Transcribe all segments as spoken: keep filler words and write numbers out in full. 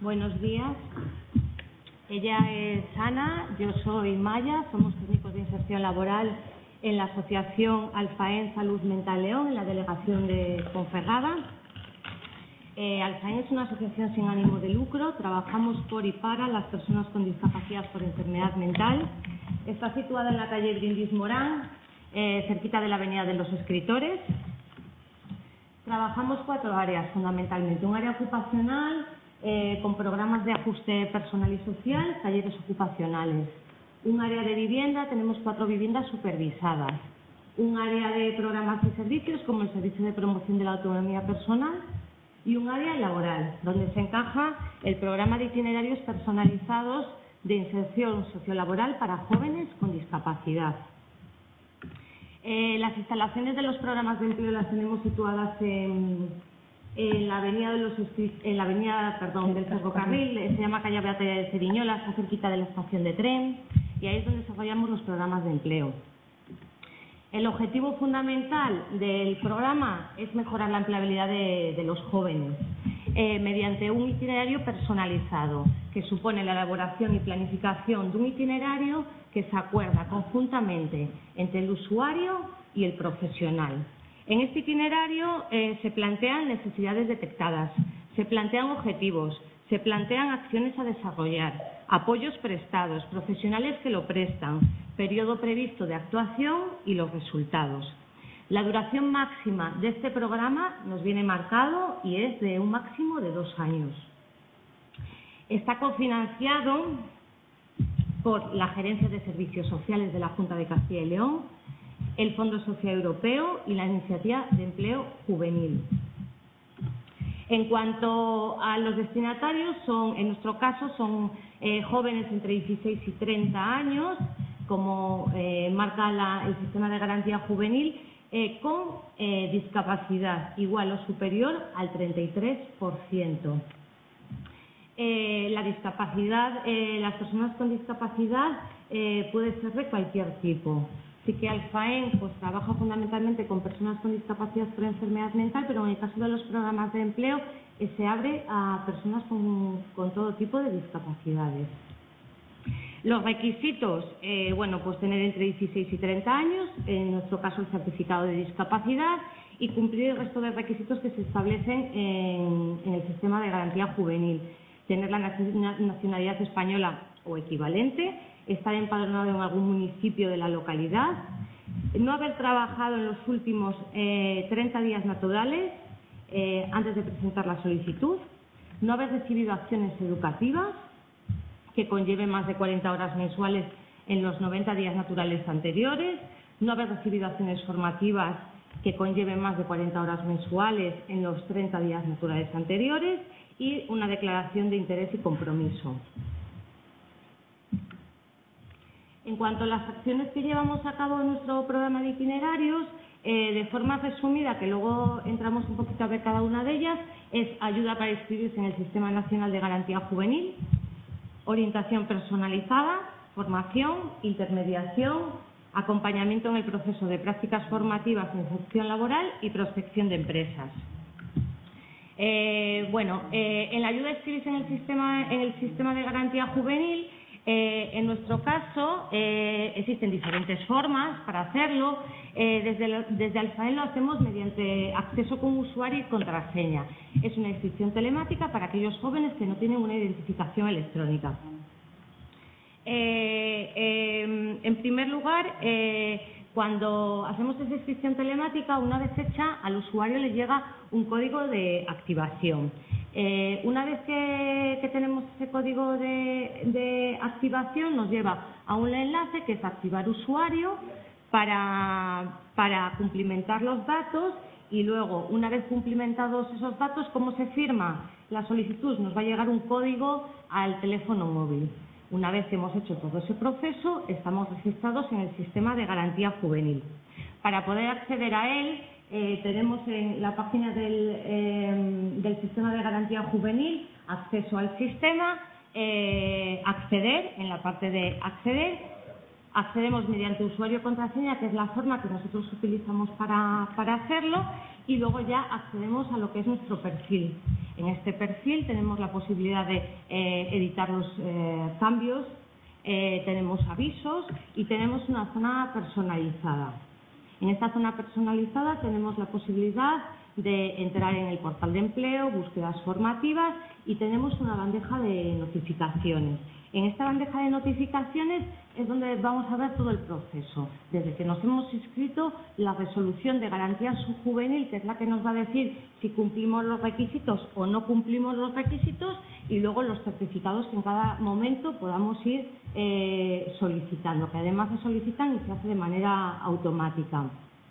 Buenos días. Ella es Ana, yo soy Maya, somos técnicos de inserción laboral en la Asociación Alfaén Salud Mental León, en la delegación de Ponferrada. Eh, Alfaén es una asociación sin ánimo de lucro, trabajamos por y para las personas con discapacidad por enfermedad mental. Está situada en la calle Brindis Morán, eh, cerquita de la Avenida de los Escritores. Trabajamos cuatro áreas fundamentalmente, un área ocupacional eh, con programas de ajuste personal y social, talleres ocupacionales. Un área de vivienda, tenemos cuatro viviendas supervisadas. Un área de programas y servicios como el Servicio de Promoción de la Autonomía Personal y un área laboral, donde se encaja el programa de itinerarios personalizados de inserción sociolaboral para jóvenes con discapacidad. Eh, las instalaciones de los programas de empleo las tenemos situadas en, en la avenida de los en la avenida perdón, del ferrocarril, se llama calle Beata de Ceriñola, está cerquita de la estación de tren, y ahí es donde desarrollamos los programas de empleo. El objetivo fundamental del programa es mejorar la empleabilidad de, de los jóvenes eh, mediante un itinerario personalizado, que supone la elaboración y planificación de un itinerario que se acuerda conjuntamente entre el usuario y el profesional. En este itinerario eh, se plantean necesidades detectadas, se plantean objetivos, se plantean acciones a desarrollar, apoyos prestados, profesionales que lo prestan, periodo previsto de actuación y los resultados. La duración máxima de este programa nos viene marcado y es de un máximo de dos años. Está cofinanciado por la Gerencia de Servicios Sociales de la Junta de Castilla y León, el Fondo Social Europeo y la Iniciativa de Empleo Juvenil. En cuanto a los destinatarios, son, en nuestro caso son eh, jóvenes entre dieciséis y treinta años, como eh, marca la, el sistema de garantía juvenil, eh, con eh, discapacidad igual o superior al treinta y tres por ciento. Eh, la discapacidad, eh, las personas con discapacidad eh, puede ser de cualquier tipo. Así que Alfaén pues, trabaja fundamentalmente con personas con discapacidad por enfermedad mental, pero en el caso de los programas de empleo eh, se abre a personas con, con todo tipo de discapacidades. Los requisitos, eh, bueno, pues tener entre dieciséis y treinta años, en nuestro caso el certificado de discapacidad, y cumplir el resto de requisitos que se establecen en, en el sistema de garantía juvenil. Tener la nacionalidad española o equivalente, estar empadronado en algún municipio de la localidad, no haber trabajado en los últimos eh, treinta días naturales eh, antes de presentar la solicitud, no haber recibido acciones educativas que conlleven más de cuarenta horas mensuales en los noventa días naturales anteriores, no haber recibido acciones formativas que conlleven más de cuarenta horas mensuales en los treinta días naturales anteriores y una declaración de interés y compromiso. En cuanto a las acciones que llevamos a cabo en nuestro programa de itinerarios, eh, de forma resumida, que luego entramos un poquito a ver cada una de ellas, es ayuda para inscribirse en el Sistema Nacional de Garantía Juvenil, orientación personalizada, formación, intermediación, acompañamiento en el proceso de prácticas formativas en inserción laboral y prospección de empresas. Eh, bueno, eh, en la ayuda a inscribirse en el sistema, en el sistema de garantía juvenil, eh, en nuestro caso eh, existen diferentes formas para hacerlo. Eh, desde, el, desde Alfaén lo hacemos mediante acceso con usuario y contraseña. Es una inscripción telemática para aquellos jóvenes que no tienen una identificación electrónica. Eh, eh, en primer lugar, eh, cuando hacemos esa inscripción telemática, una vez hecha, al usuario le llega un código de activación. Eh, una vez que, que tenemos ese código de, de activación, nos lleva a un enlace que es activar usuario para, para cumplimentar los datos y luego, una vez cumplimentados esos datos, ¿cómo se firma la solicitud? Nos va a llegar un código al teléfono móvil. Una vez que hemos hecho todo ese proceso, estamos registrados en el sistema de garantía juvenil. Para poder acceder a él, eh, tenemos en la página del, eh, del sistema de garantía juvenil acceso al sistema, eh, acceder, en la parte de acceder, accedemos mediante usuario y contraseña, que es la forma que nosotros utilizamos para, para hacerlo, y luego ya accedemos a lo que es nuestro perfil. En este perfil tenemos la posibilidad de eh, editar los eh, cambios, eh, tenemos avisos y tenemos una zona personalizada. En esta zona personalizada tenemos la posibilidad de entrar en el portal de empleo, búsquedas formativas y tenemos una bandeja de notificaciones. En esta bandeja de notificaciones es donde vamos a ver todo el proceso, desde que nos hemos inscrito, la resolución de garantía subjuvenil, que es la que nos va a decir si cumplimos los requisitos o no cumplimos los requisitos, y luego los certificados que en cada momento podamos ir eh, solicitando, que además se solicitan y se hace de manera automática.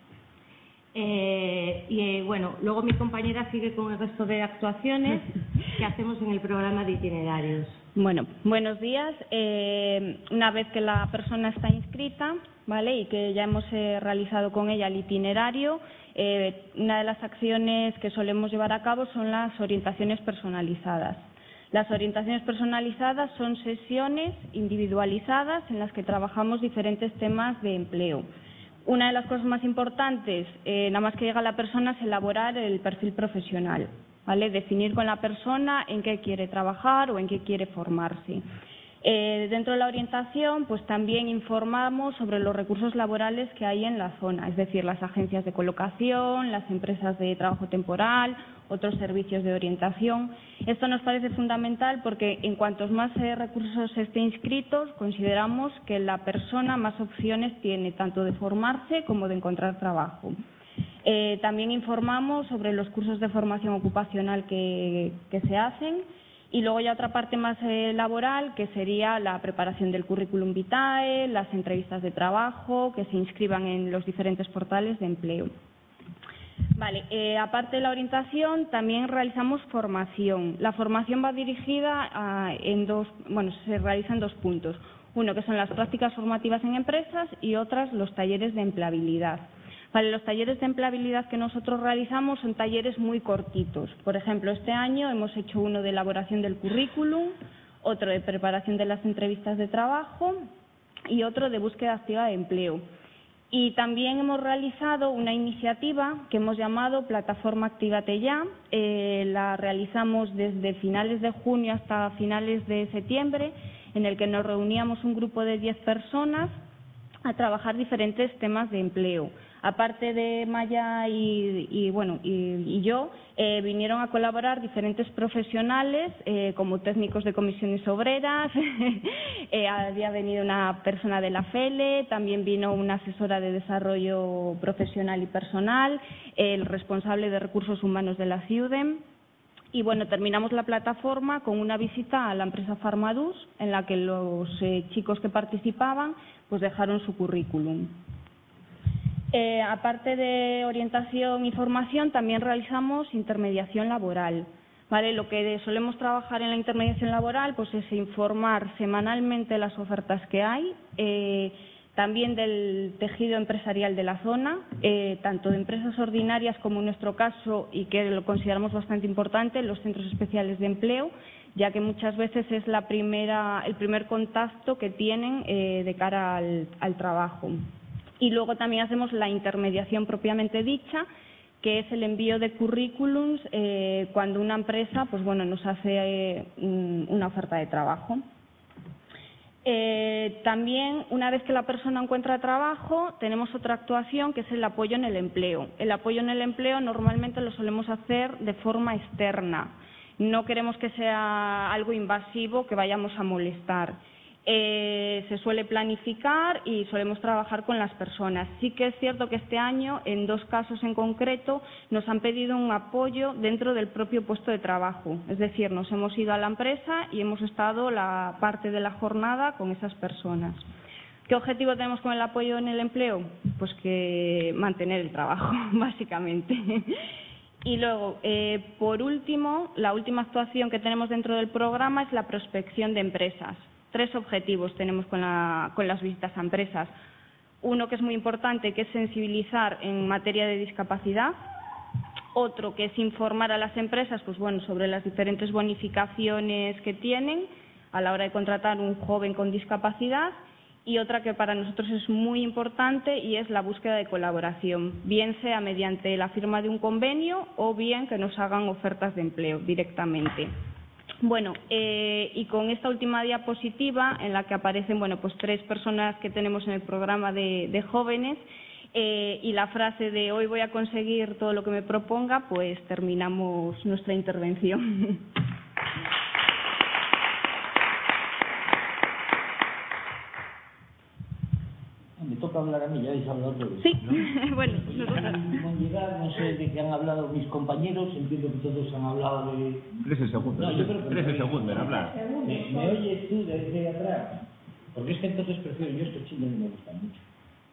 Eh, y eh, bueno, luego mi compañera sigue con el resto de actuaciones que hacemos en el programa de itinerarios. Bueno, buenos días. Eh, una vez que la persona está inscrita, ¿vale? Y que ya hemos eh, realizado con ella el itinerario, eh, una de las acciones que solemos llevar a cabo son las orientaciones personalizadas. Las orientaciones personalizadas son sesiones individualizadas en las que trabajamos diferentes temas de empleo. Una de las cosas más importantes, eh, nada más que llega la persona, es elaborar el perfil profesional, ¿vale? Definir con la persona en qué quiere trabajar o en qué quiere formarse. Eh, dentro de la orientación, pues también informamos sobre los recursos laborales que hay en la zona, es decir, las agencias de colocación, las empresas de trabajo temporal, otros servicios de orientación. Esto nos parece fundamental porque en cuantos más eh, recursos estén inscritos, consideramos que la persona más opciones tiene tanto de formarse como de encontrar trabajo. Eh, también informamos sobre los cursos de formación ocupacional que, que se hacen. Y luego ya otra parte más eh, laboral, que sería la preparación del currículum vitae, las entrevistas de trabajo, que se inscriban en los diferentes portales de empleo. Vale, eh, aparte de la orientación, también realizamos formación. La formación va dirigida a, en dos, bueno, se realiza en dos puntos. Uno, que son las prácticas formativas en empresas, y otras, los talleres de empleabilidad. Vale, los talleres de empleabilidad que nosotros realizamos son talleres muy cortitos. Por ejemplo, este año hemos hecho uno de elaboración del currículum, otro de preparación de las entrevistas de trabajo y otro de búsqueda activa de empleo. Y también hemos realizado una iniciativa que hemos llamado Plataforma Actívate Ya. Eh, la realizamos desde finales de junio hasta finales de septiembre, en el que nos reuníamos un grupo de diez personas a trabajar diferentes temas de empleo. Aparte de Maya y, y bueno y, y yo, eh, vinieron a colaborar diferentes profesionales, eh, como técnicos de comisiones obreras, eh, había venido una persona de la F E L E, también vino una asesora de desarrollo profesional y personal, el responsable de recursos humanos de la CIUDEM. Y bueno, terminamos la plataforma con una visita a la empresa Farmadus, en la que los eh, chicos que participaban pues dejaron su currículum. Eh, aparte de orientación y formación, también realizamos intermediación laboral. ¿Vale? Lo que solemos trabajar en la intermediación laboral pues es informar semanalmente las ofertas que hay, eh, también del tejido empresarial de la zona, eh, tanto de empresas ordinarias como en nuestro caso, y que lo consideramos bastante importante, los centros especiales de empleo, ya que muchas veces es la primera, el primer contacto que tienen eh, de cara al, al trabajo. Y luego también hacemos la intermediación propiamente dicha, que es el envío de currículums eh, cuando una empresa pues bueno, nos hace eh, una oferta de trabajo. Eh, también, una vez que la persona encuentra trabajo, tenemos otra actuación que es el apoyo en el empleo. El apoyo en el empleo normalmente lo solemos hacer de forma externa. No queremos que sea algo invasivo que vayamos a molestar. Eh, se suele planificar y solemos trabajar con las personas. Sí que es cierto que este año, en dos casos en concreto, nos han pedido un apoyo dentro del propio puesto de trabajo. Es decir, nos hemos ido a la empresa y hemos estado la parte de la jornada con esas personas. ¿Qué objetivo tenemos con el apoyo en el empleo? Pues que mantener el trabajo, básicamente. Y luego, eh, por último, la última actuación que tenemos dentro del programa es la prospección de empresas. Tres objetivos tenemos con, la, con las visitas a empresas. Uno que es muy importante, que es sensibilizar en materia de discapacidad. Otro que es informar a las empresas pues bueno, sobre las diferentes bonificaciones que tienen a la hora de contratar un joven con discapacidad. y otra que para nosotros es muy importante y es la búsqueda de colaboración, bien sea mediante la firma de un convenio o bien que nos hagan ofertas de empleo directamente. Bueno, eh, y con esta última diapositiva en la que aparecen bueno, pues tres personas que tenemos en el programa de, de jóvenes eh, y la frase de hoy voy a conseguir todo lo que me proponga, pues terminamos nuestra intervención. Me toca hablar a mí, ya habéis hablado de Sí, ¿no? bueno, nosotros... Al llegar, no sé de qué han hablado mis compañeros, entiendo que todos han hablado de... trece segundos, no, yo creo que trece segundos en hablar. ¿Me, ¿Me oyes tú desde de atrás? Porque es que entonces prefiero, yo estos chinos no me gustan mucho.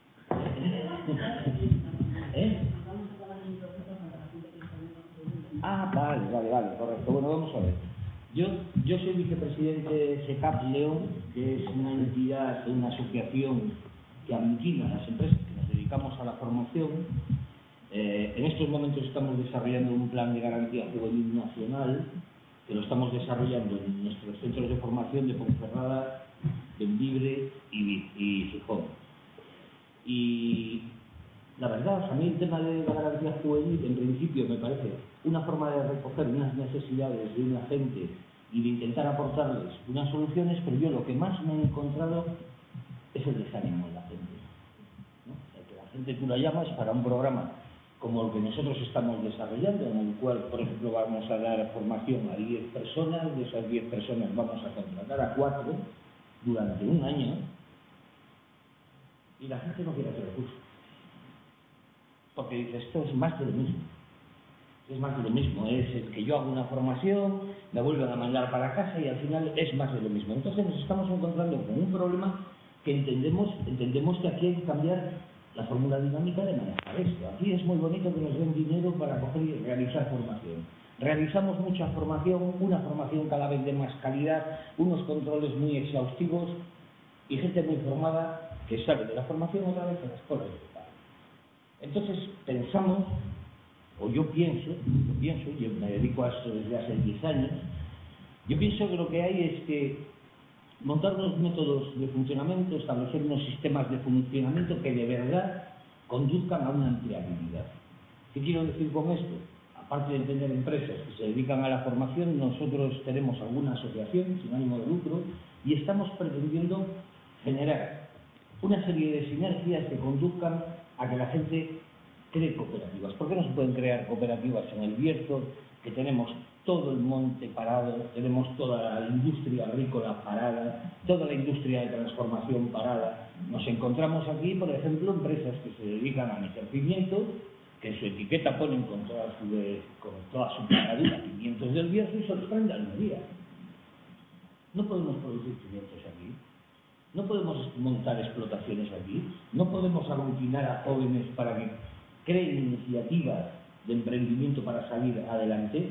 ¿Eh? Ah, vale, vale, vale, correcto. Bueno, vamos a ver. Yo, yo soy vicepresidente de SECAP León, que es una entidad, una asociación que aglutina a las empresas que nos dedicamos a la formación. Eh, en estos momentos estamos desarrollando un plan de garantía juvenil nacional, que lo estamos desarrollando en nuestros centros de formación de Ponferrada, Bembibre y, y Gijón. Y la verdad, a mí el tema de la garantía juvenil, en principio, me parece una forma de recoger unas necesidades de una gente y de intentar aportarles unas soluciones, pero yo lo que más me he encontrado es el desánimo en la gente, ¿no? O sea, que la gente tú la llamas para un programa como el que nosotros estamos desarrollando, en el cual, por ejemplo, vamos a dar formación a diez personas, de esas diez personas vamos a contratar a cuatro durante un año, y la gente no quiere hacer el curso. Porque dice, esto es más de lo mismo. Es más de lo mismo, es el que yo hago una formación, me vuelven a mandar para casa y al final es más de lo mismo. Entonces nos estamos encontrando con un problema que entendemos, entendemos que aquí hay que cambiar la fórmula dinámica de manejar esto. Aquí es muy bonito que nos den dinero para coger y realizar formación. Realizamos mucha formación, una formación cada vez de más calidad, unos controles muy exhaustivos y gente muy formada que sale de la formación otra vez a las escuelas de paro. Entonces pensamos, o yo pienso, yo pienso, yo me dedico a esto desde hace diez años, yo pienso que lo que hay es que montar unos métodos de funcionamiento, establecer unos sistemas de funcionamiento que de verdad conduzcan a una empleabilidad. ¿Qué quiero decir con esto? Aparte de tener empresas que se dedican a la formación, nosotros tenemos alguna asociación sin ánimo de lucro y estamos pretendiendo generar una serie de sinergias que conduzcan a que la gente cree cooperativas. ¿Por qué no se pueden crear cooperativas en el Bierzo, que tenemos todo el monte parado, tenemos toda la industria agrícola parada, toda la industria de transformación parada? Nos encontramos aquí, por ejemplo, empresas que se dedican a meter pimientos, que en su etiqueta ponen con toda su, con toda su paradura pimientos del Bierzo y se los traen de Almería. No podemos producir pimientos aquí. No podemos montar explotaciones aquí, no podemos aglutinar a jóvenes para que creen iniciativas de emprendimiento para salir adelante.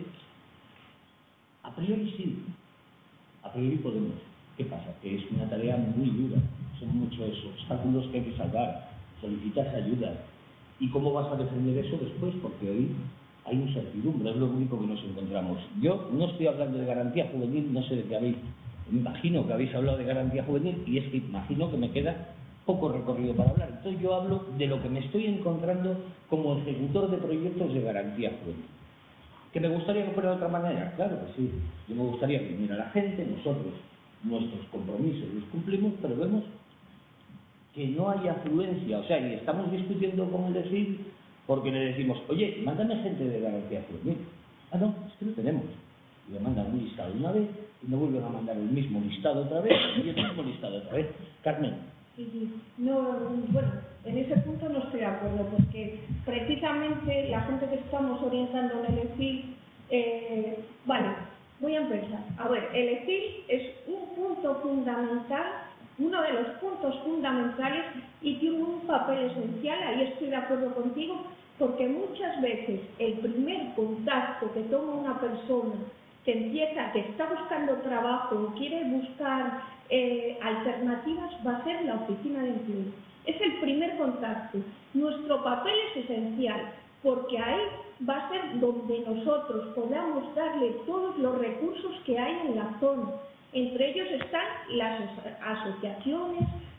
A priori sí, a priori podemos. ¿Qué pasa? Que es una tarea muy dura, son muchos obstáculos que hay que salvar, solicitas ayuda. ¿Y cómo vas a defender eso después? Porque hoy hay incertidumbre, es lo único que nos encontramos. Yo no estoy hablando de garantía juvenil, no sé de qué habéis. Me imagino que habéis hablado de garantía juvenil y es que imagino que me queda poco recorrido para hablar. Entonces yo hablo de lo que me estoy encontrando como ejecutor de proyectos de garantía juvenil. ¿Que me gustaría que fuera de otra manera? Claro que sí. Yo me gustaría que viniera la gente, nosotros nuestros compromisos los cumplimos, pero vemos que no hay afluencia. O sea, y estamos discutiendo con el D S I L porque le decimos, oye, mándame gente de garantía juvenil. Ah, no, es que lo tenemos. Y le mandan un listado una vez y me vuelven a mandar el mismo listado otra vez y el mismo listado otra vez. Carmen. Sí, sí. No, bueno, en ese punto no estoy de acuerdo, porque precisamente la gente que estamos orientando en el E F I, eh, vale, voy a empezar. A ver, el E F I es un punto fundamental, uno de los puntos fundamentales y tiene un papel esencial, ahí estoy de acuerdo contigo, porque muchas veces el primer contacto que toma una persona que empieza, que está buscando trabajo, quiere buscar eh, alternativas, va a ser la oficina de empleo. Es el primer contacto. Nuestro papel es esencial, porque ahí va a ser donde nosotros podamos darle todos los recursos que hay en la zona. Entre ellos están las asociaciones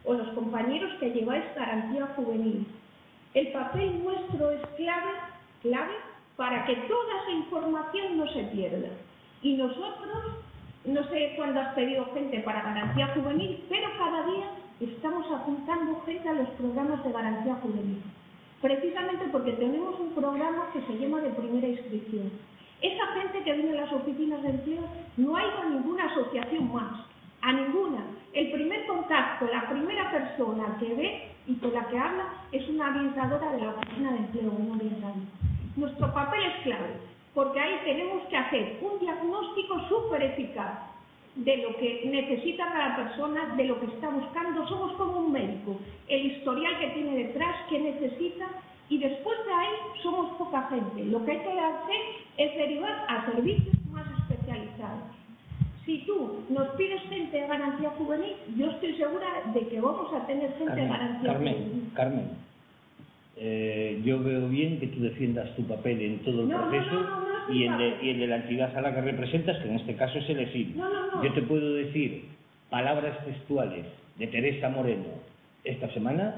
o los compañeros que lleváis Garantía Juvenil. El papel nuestro es clave, clave para que toda esa información no se pierda. Y nosotros, no sé cuándo has pedido gente para Garantía Juvenil, pero cada día estamos apuntando gente a los programas de Garantía Juvenil. Precisamente porque tenemos un programa que se llama de primera inscripción. Esa gente que viene a las oficinas de empleo no ha ido a ninguna asociación más, a ninguna. El primer contacto, la primera persona que ve y con la que habla es una orientadora de la oficina de empleo, un orientador. Nuestro papel es clave, porque ahí tenemos que hacer un diagnóstico súper eficaz de lo que necesita cada persona, de lo que está buscando. Somos como un médico, el historial que tiene detrás, qué necesita, y después de ahí somos poca gente. Lo que hay que hacer es derivar a servicios más especializados. Si tú nos pides gente de Garantía Juvenil, yo estoy segura de que vamos a tener gente Carmen, de Garantía Carmen, Juvenil. Carmen, eh, yo veo bien que tú defiendas tu papel en todo el No, no, proceso no, no, no es mi y, en de, papel. y en de la entidad a la que representas, que en este caso es el E S I D. No, no, no. Yo te puedo decir palabras textuales de Teresa Moreno esta semana.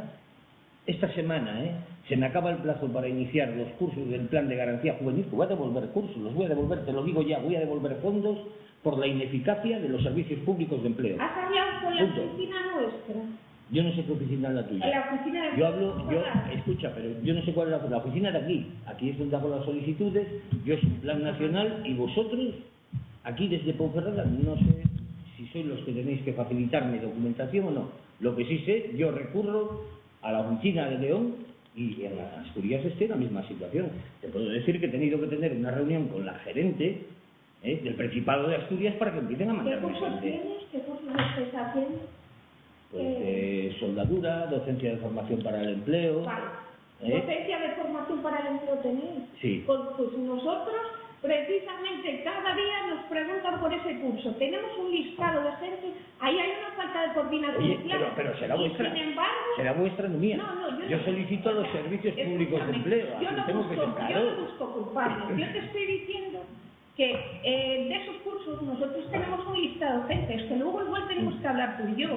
Esta semana, ¿eh? Se me acaba el plazo para iniciar los cursos del plan de garantía juvenil. Voy a devolver cursos, los voy a devolver, te lo digo ya, voy a devolver fondos por la ineficacia de los servicios públicos de empleo. ¿Has hablado con la Punto. oficina nuestra? Yo no sé qué oficina es la tuya. La oficina de Yo hablo, yo, escucha, pero yo no sé cuál es la, la oficina de aquí. Aquí es donde hago las solicitudes, yo es un plan nacional y vosotros, aquí desde Ponferrada, no sé si sois los que tenéis que facilitarme documentación o no. Lo que sí sé, yo recurro a la oficina de León y en Asturias estoy en la misma situación. Te puedo decir que he tenido que tener una reunión con la gerente ¿eh? del Principado de Asturias para que empiecen a ¿Qué mandarme cursos gente. tienes? ¿Qué cursos estáis haciendo? Pues de soldadura, docencia de formación para el empleo. Vale. ¿eh? ¿Docencia de formación para el empleo tenéis? Sí. Pues, pues nosotros, precisamente, cada día nos preguntan por ese curso. Tenemos un listado de gente, ahí hay una falta de coordinación. Oye, claro. pero, pero será Y, vuestra, sin embargo, será vuestra, no mía. No, no, yo yo no- solicito a los o sea, servicios públicos de escúchame, empleo. Yo Aquí no, tengo que ser busco, yo claro. no busco culpables. Yo te estoy diciendo que eh, de esos cursos nosotros tenemos un listado de gente, es que luego igual tenemos que hablar tú y yo.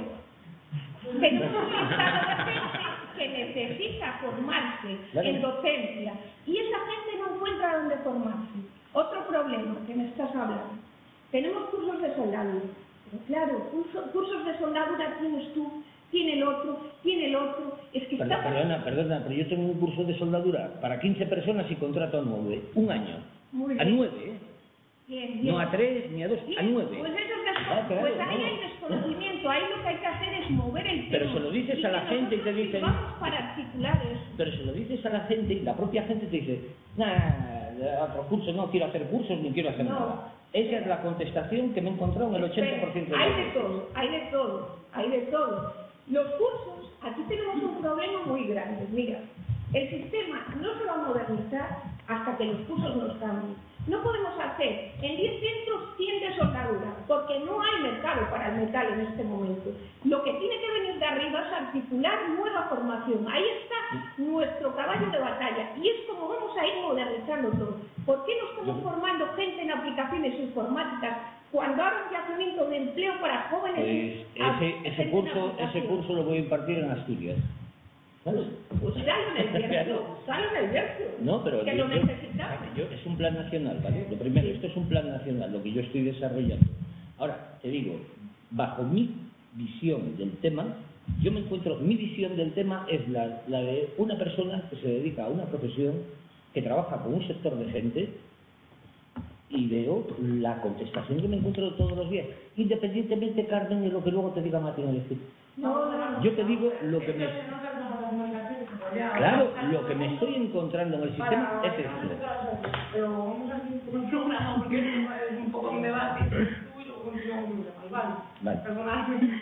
Tenemos un listado de gente que necesita formarse Claro. en docencia y esa gente no encuentra dónde formarse. Otro problema que me estás hablando. Tenemos cursos de soldadura. Pero claro, curso- cursos de soldadura tienes tú, tiene el otro, tiene el otro. Es que Perdona, está... perdona, perdona, pero yo tengo un curso de soldadura para quince personas y contrato a nueve. Un año. Muy A bien. nueve, ¿eh? Bien, bien. No a tres ni a dos, Bien, a nueve. Pues, eso es desco- Ah, claro, pues ahí no. hay desconocimiento, ahí lo que hay que hacer es mover el tema. Pero se lo dices Y a la que gente y te nosotros dicen- Vamos para articular eso. Pero se lo dices a la gente y la propia gente te dice, nah, otro curso, no quiero hacer cursos ni quiero hacer No. nada. Esa es la contestación que me he encontrado en el ochenta por ciento de Hay las de veces. todo, hay de todo, hay de todo. Los cursos, aquí tenemos un problema muy grande. Mira, el sistema no se va a modernizar hasta que los cursos nos cambien. No podemos hacer en diez centros cien de soldadura, porque no hay mercado para el metal en este momento. Lo que tiene que venir de arriba es articular nueva formación. Ahí está nuestro caballo de batalla y es como vamos a ir modernizando todo. ¿Por qué no estamos formando gente en aplicaciones informáticas cuando hay un yacimiento de empleo para jóvenes? Pues a- ese, gente ese, en curso, ese aplicación? curso lo voy a impartir en Asturias. ¿Vale? Pues dale en el Claro. Bierzo, dale en el Bierzo. No, pero que yo- lo yo- necesitamos. yo- es un plan nacional, ¿vale? Lo primero, esto es un plan nacional, lo que yo estoy desarrollando. Ahora, te digo, bajo mi visión del tema, yo me encuentro, mi visión del tema es la, la de una persona que se dedica a una profesión, que trabaja con un sector de gente, y veo la contestación que me encuentro todos los días, independientemente, Carmen, de lo que luego te diga Martín Alexis. No, no, no. Yo te digo lo que me... Claro, lo que me estoy encontrando en el sistema es esto. Pero vamos a hacer un programa porque es un poco un debate. Tú y luego continuamos con los demás, ¿vale? Vale. Perdonadme.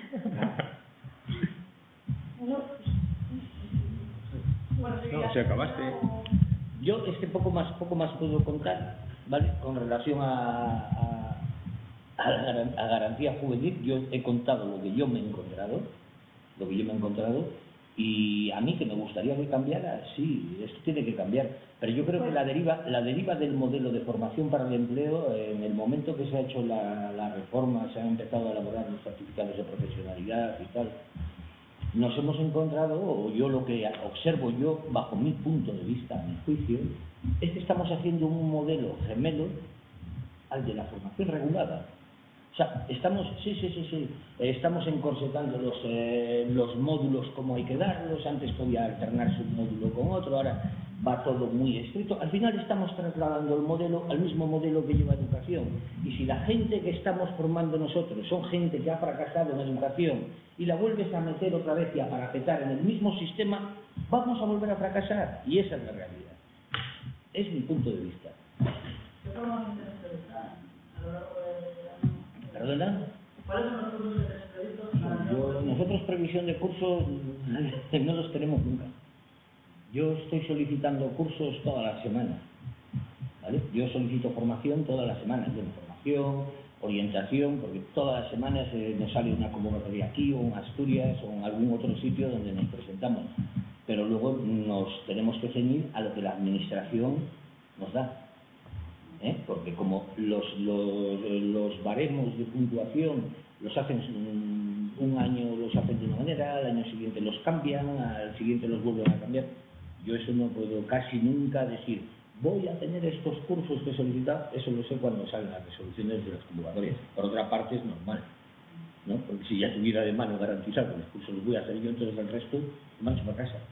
Bueno, sí, No, si acabaste. Yo es que poco más, poco más puedo contar, ¿vale? Con relación a, a, a, la garan- a garantía juvenil, yo he contado lo que yo me he encontrado, lo que yo me he encontrado, y a mí que me gustaría que cambiara, sí, esto tiene que cambiar, pero yo creo que la deriva, la deriva del modelo de formación para el empleo, en el momento que se ha hecho la, la reforma, se han empezado a elaborar los certificados de profesionalidad y tal, nos hemos encontrado, o yo lo que observo yo, bajo mi punto de vista, mi juicio, es que estamos haciendo un modelo gemelo al de la formación regulada. O sea, estamos, sí, sí, sí, sí, estamos encorsetando los, eh, los módulos como hay que darlos. Antes podía alternarse un módulo con otro, ahora va todo muy estricto. Al final estamos trasladando el modelo al mismo modelo que lleva educación. Y si la gente que estamos formando nosotros son gente que ha fracasado en educación y la vuelves a meter otra vez y a parapetar en el mismo sistema, vamos a volver a fracasar. Y esa es la realidad. Es mi punto de vista. ¿Qué formación tienes previstas a lo largo de ¿Perdona? ¿Cuáles son los cursos que tenéis previstos? Yo, nosotros previsión de cursos no los tenemos nunca. Yo estoy solicitando cursos toda la semana, ¿vale? Yo solicito formación todas las semanas, de formación, orientación, porque todas las semanas eh, nos sale una convocatoria aquí o en Asturias o en algún otro sitio donde nos presentamos. Pero luego nos tenemos que ceñir a lo que la administración nos da. ¿Eh? Porque como los, los, los baremos de puntuación los hacen un, un año los hacen de una manera, al año siguiente los cambian, al siguiente los vuelven a cambiar, yo eso no puedo casi nunca decir voy a tener estos cursos que he solicitado. Eso lo sé cuando salen las resoluciones de las convocatorias. Por otra parte es normal, ¿no? Porque si ya tuviera de mano garantizado que los cursos los voy a hacer yo, entonces el resto marcho para casa.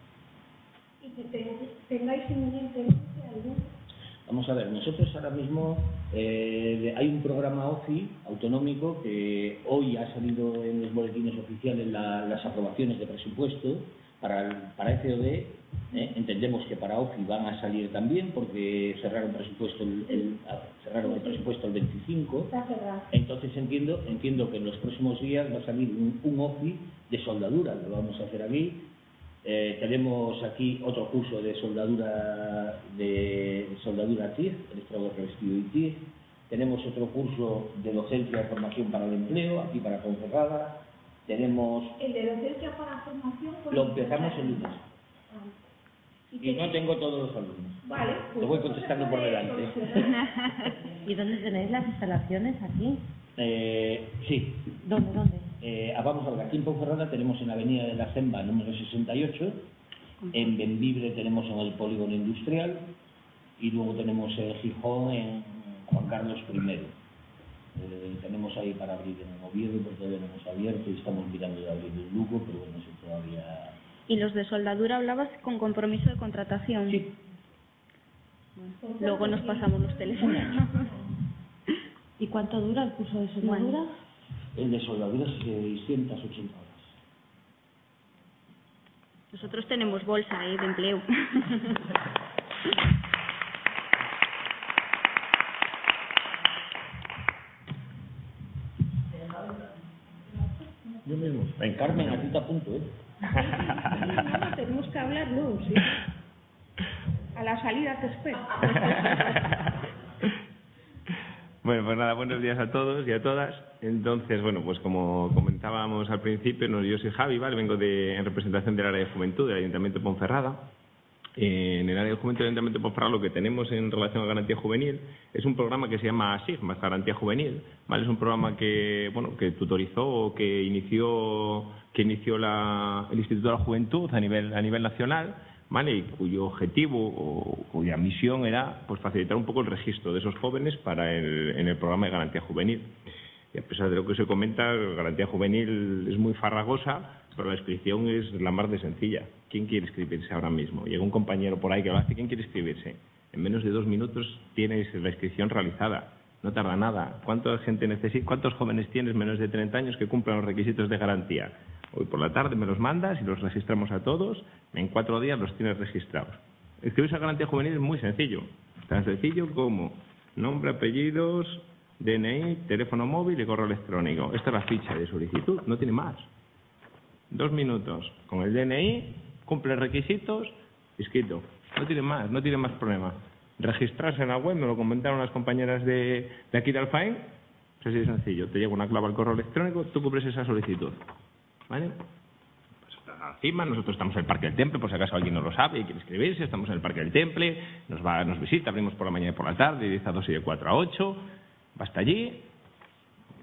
¿Y que te, tengáis inminentemente algún? Vamos a ver, nosotros ahora mismo eh, hay un programa O F I autonómico que hoy ha salido en los boletines oficiales la, las aprobaciones de presupuesto para, el, para F O D. Eh, entendemos que para O F I van a salir también porque cerraron presupuesto el, el, cerraron el presupuesto el veinticinco. Entonces entiendo entiendo que en los próximos días va a salir un, un O F I de soldadura, lo vamos a hacer aquí. Eh, tenemos aquí otro curso de soldadura de soldadura T I G, electrodo revestido y T I G. Tenemos otro curso de docencia de formación para el empleo, aquí para Ponferrada. Tenemos... ¿El de docencia para formación? Lo empezamos el lunes. Ah. Y, y no tengo todos los alumnos. Vale. Pues lo voy contestando por delante. ¿Y dónde tenéis las instalaciones? ¿Aquí? Eh, sí. ¿Dónde? ¿Dónde? Eh, vamos a ver, aquí en Ponferrada tenemos en la avenida de la Cemba número sesenta y ocho, en Bembibre tenemos en el polígono industrial y luego tenemos en Gijón en Juan Carlos primero. Eh, tenemos ahí para abrir en Oviedo, porque todavía no hemos abierto y estamos mirando de abrir en Lugo, pero bueno, eso todavía... ¿Y los de soldadura hablabas con compromiso de contratación? Sí. Bueno, luego nos pasamos los teléfonos. ¿Y cuánto dura el curso de soldadura? Bueno. El de soldadura es seiscientas ochenta horas. Nosotros tenemos bolsa ahí de empleo. Yo mismo. En Carmen, a ti te apunto, ¿eh? No, tenemos que hablar, no, sí. A la salida te espero. Bueno, pues nada, buenos días a todos y a todas. Entonces, bueno, pues como comentábamos al principio, no, yo soy Javi, ¿vale? Vengo de, en representación del área de juventud del Ayuntamiento de Ponferrada. Eh, en el área de juventud del Ayuntamiento de Ponferrada lo que tenemos en relación a garantía juvenil es un programa que se llama SIGMA, Garantía Juvenil, ¿vale? Es un programa que, bueno, que tutorizó o que inició, que inició la, el Instituto de la Juventud a nivel, a nivel nacional, ¿vale? Y cuyo objetivo o cuya misión era pues facilitar un poco el registro de esos jóvenes para el, en el programa de garantía juvenil. Y a pesar de lo que se comenta, la garantía juvenil es muy farragosa, pero la inscripción es la más de sencilla. ¿Quién quiere inscribirse ahora mismo? Llega un compañero por ahí que lo hace, ¿quién quiere inscribirse? En menos de dos minutos tienes la inscripción realizada. No tarda nada. ¿Cuánta gente necesita? ¿Cuántos jóvenes tienes menos de treinta años que cumplan los requisitos de garantía? Hoy por la tarde me los mandas y los registramos a todos. En cuatro días los tienes registrados. Inscribirse a garantía juvenil es muy sencillo. Tan sencillo como nombre, apellidos, D N I, teléfono móvil y correo electrónico. Esta es la ficha de solicitud, no tiene más. Dos minutos. Con el D N I, cumple requisitos, inscrito. No tiene más, no tiene más problema. Registrarse en la web, me lo comentaron las compañeras de, de aquí de Alfaén, es así de sencillo. Te llega una clave al correo electrónico, tú cumples esa solicitud. ¿Vale? Pues encima, nosotros estamos en el Parque del Temple, por si acaso alguien no lo sabe y quiere inscribirse, estamos en el Parque del Temple, nos va, nos visita, abrimos por la mañana y por la tarde, de diez a dos y de cuatro a ocho, va hasta allí,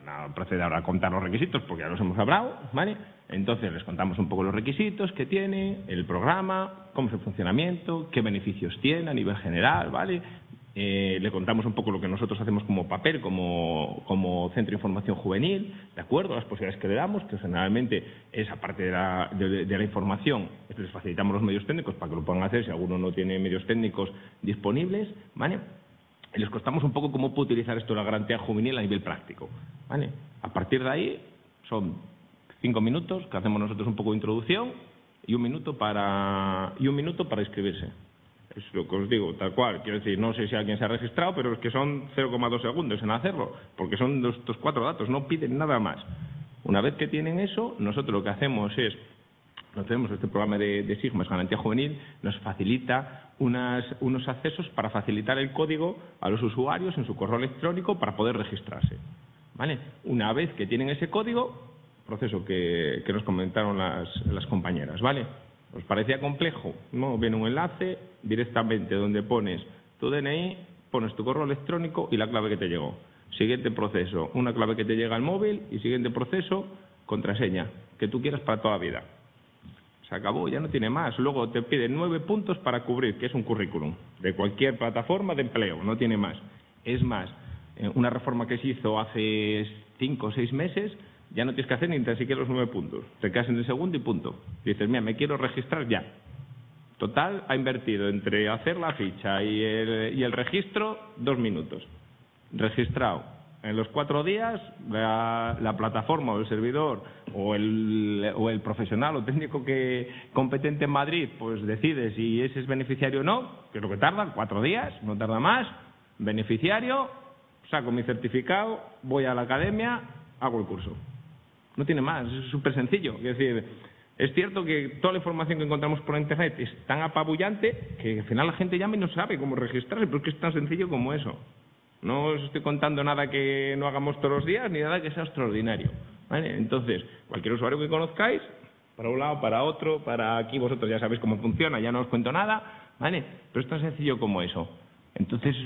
no procede ahora a contar los requisitos porque ya los hemos hablado, ¿vale? Entonces les contamos un poco los requisitos que tiene, el programa, cómo es el funcionamiento, qué beneficios tiene a nivel general, ¿vale? Eh, le contamos un poco lo que nosotros hacemos como papel, como, como Centro de Información Juvenil, ¿de acuerdo? Las posibilidades que le damos, que generalmente es, aparte de la, de, de la información, les facilitamos los medios técnicos para que lo puedan hacer si alguno no tiene medios técnicos disponibles, ¿vale? Y les contamos un poco cómo puede utilizar esto la garantía juvenil a nivel práctico, ¿vale? A partir de ahí son cinco minutos que hacemos nosotros un poco de introducción y un minuto para, y un minuto para inscribirse. Es lo que os digo, tal cual. Quiero decir, no sé si alguien se ha registrado, pero es que son cero coma dos segundos en hacerlo, porque son estos cuatro datos, no piden nada más. Una vez que tienen eso, nosotros lo que hacemos es, nosotros tenemos este programa de, de Sigmas, Garantía Juvenil, nos facilita unas, unos accesos para facilitar el código a los usuarios en su correo electrónico para poder registrarse, ¿vale? Una vez que tienen ese código, proceso que, que nos comentaron las, las compañeras, ¿vale? ¿Os parecía complejo? No, viene un enlace directamente donde pones tu D N I, pones tu correo electrónico y la clave que te llegó. Siguiente proceso, una clave que te llega al móvil y siguiente proceso, contraseña, que tú quieras para toda la vida. Se acabó, ya no tiene más. Luego te piden nueve puntos para cubrir, que es un currículum, de cualquier plataforma de empleo, no tiene más. Es más, una reforma que se hizo hace cinco o seis meses, ya no tienes que hacer ni tan siquiera los nueve puntos. Te quedas en el segundo y punto. Dices, mira, me quiero registrar ya. Total, ha invertido entre hacer la ficha y el, y el registro dos minutos. Registrado. En los cuatro días, la, la plataforma o el servidor o el, o el profesional o técnico que competente en Madrid, pues decide si ese es beneficiario o no, que es lo que tarda, cuatro días, no tarda más. Beneficiario, saco mi certificado, voy a la academia, hago el curso. No tiene más, es súper sencillo. Es decir, es cierto que toda la información que encontramos por internet es tan apabullante que al final la gente llama y no sabe cómo registrarse, pero es que es tan sencillo como eso. No os estoy contando nada que no hagamos todos los días ni nada que sea extraordinario, ¿vale? Entonces, cualquier usuario que conozcáis, para un lado, para otro, para aquí, vosotros ya sabéis cómo funciona, ya no os cuento nada, ¿vale? Pero es tan sencillo como eso. Entonces,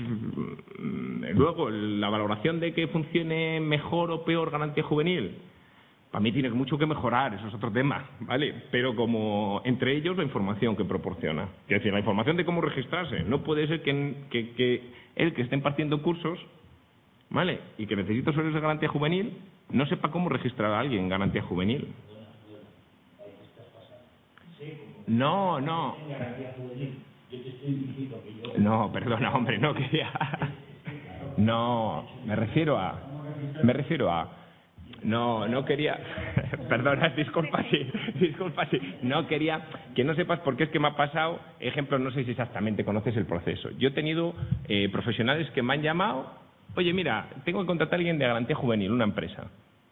luego, la valoración de que funcione mejor o peor Garantía Juvenil, para mí tiene mucho que mejorar, eso es otro tema, ¿vale? Pero como entre ellos la información que proporciona. Es decir, la información de cómo registrarse. No puede ser que, que, que el que esté impartiendo cursos, ¿vale? Y que necesita usuarios de Garantía Juvenil, no sepa cómo registrar a alguien en Garantía Juvenil. No, no. No, perdona, hombre, no quería. No, me refiero a. Me refiero a. No, no quería. Perdona, disculpa, sí, disculpa, sí. No quería que no sepas por qué es que me ha pasado. Ejemplo, no sé si exactamente conoces el proceso. Yo he tenido eh, profesionales que me han llamado. Oye, mira, tengo que contratar a alguien de Garantía Juvenil, una empresa.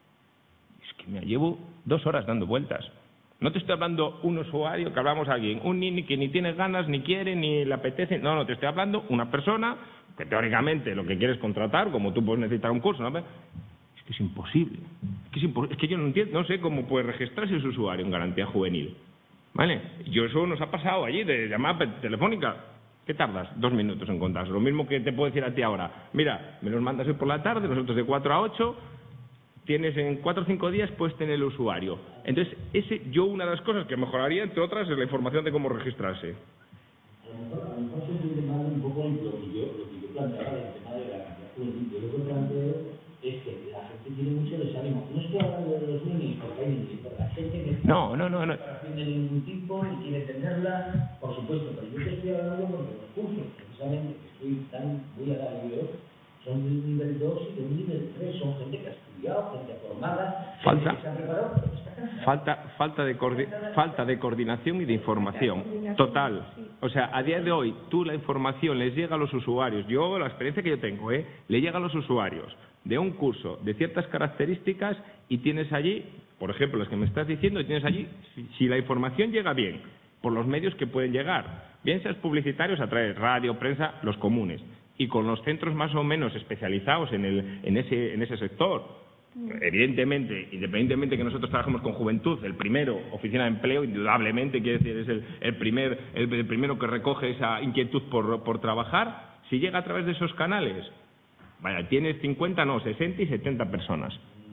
Es que me llevo dos horas dando vueltas. No te estoy hablando un usuario que hablamos a alguien, un nini que ni tiene ganas, ni quiere, ni le apetece. No, no, te estoy hablando una persona que teóricamente lo que quieres contratar, como tú puedes necesitar un curso, ¿no? Es que es imposible. Es que, es, impo es que yo no entiendo, no sé cómo puede registrarse ese usuario en Garantía Juvenil. ¿Vale? Yo eso nos ha pasado allí de llamada telefónica. ¿Qué tardas? Dos minutos en contarse. Lo mismo que te puedo decir a ti ahora. Mira, me los mandas hoy por la tarde, nosotros de cuatro a ocho... tienes en cuatro o cinco días puedes tener el usuario. Entonces, ese yo una de las cosas que mejoraría, entre otras, es la información de cómo registrarse. A lo mejor, a lo mejor se entiende mal un poco lo que yo, lo que yo planteaba del tema de la Garantía Juvenil. Yo lo que planteo es que la gente tiene mucho desánimo. No estoy hablando de los niños, porque hay niños, pero la gente que está no, no, no, no. de ningún tipo y quiere tenerla, por supuesto, pero yo te estoy hablando porque los cursos, precisamente, que estoy tan muy a la nivel, son de un nivel dos y de un nivel tres, son gente que ha estudiado, gente formada, falta, gente que se ha preparado, pero está cansada. Falta, falta, de falta de coordinación y de información, total. O sea, a día de hoy, tú la información les llega a los usuarios, yo, la experiencia que yo tengo, ¿eh? le llega a los usuarios de un curso de ciertas características y tienes allí, por ejemplo, las que me estás diciendo, y tienes allí, si, si la información llega bien, por los medios que pueden llegar, bien seas publicitarios a través de radio, prensa, los comunes, y con los centros más o menos especializados en, el, en, ese, en ese sector. Evidentemente, independientemente que nosotros trabajemos con juventud, el primero, oficina de empleo, indudablemente, quiere decir, es el, el, primer, el, el primero que recoge esa inquietud por, por trabajar. Si llega a través de esos canales, vaya, tienes cincuenta, no, sesenta y setenta personas.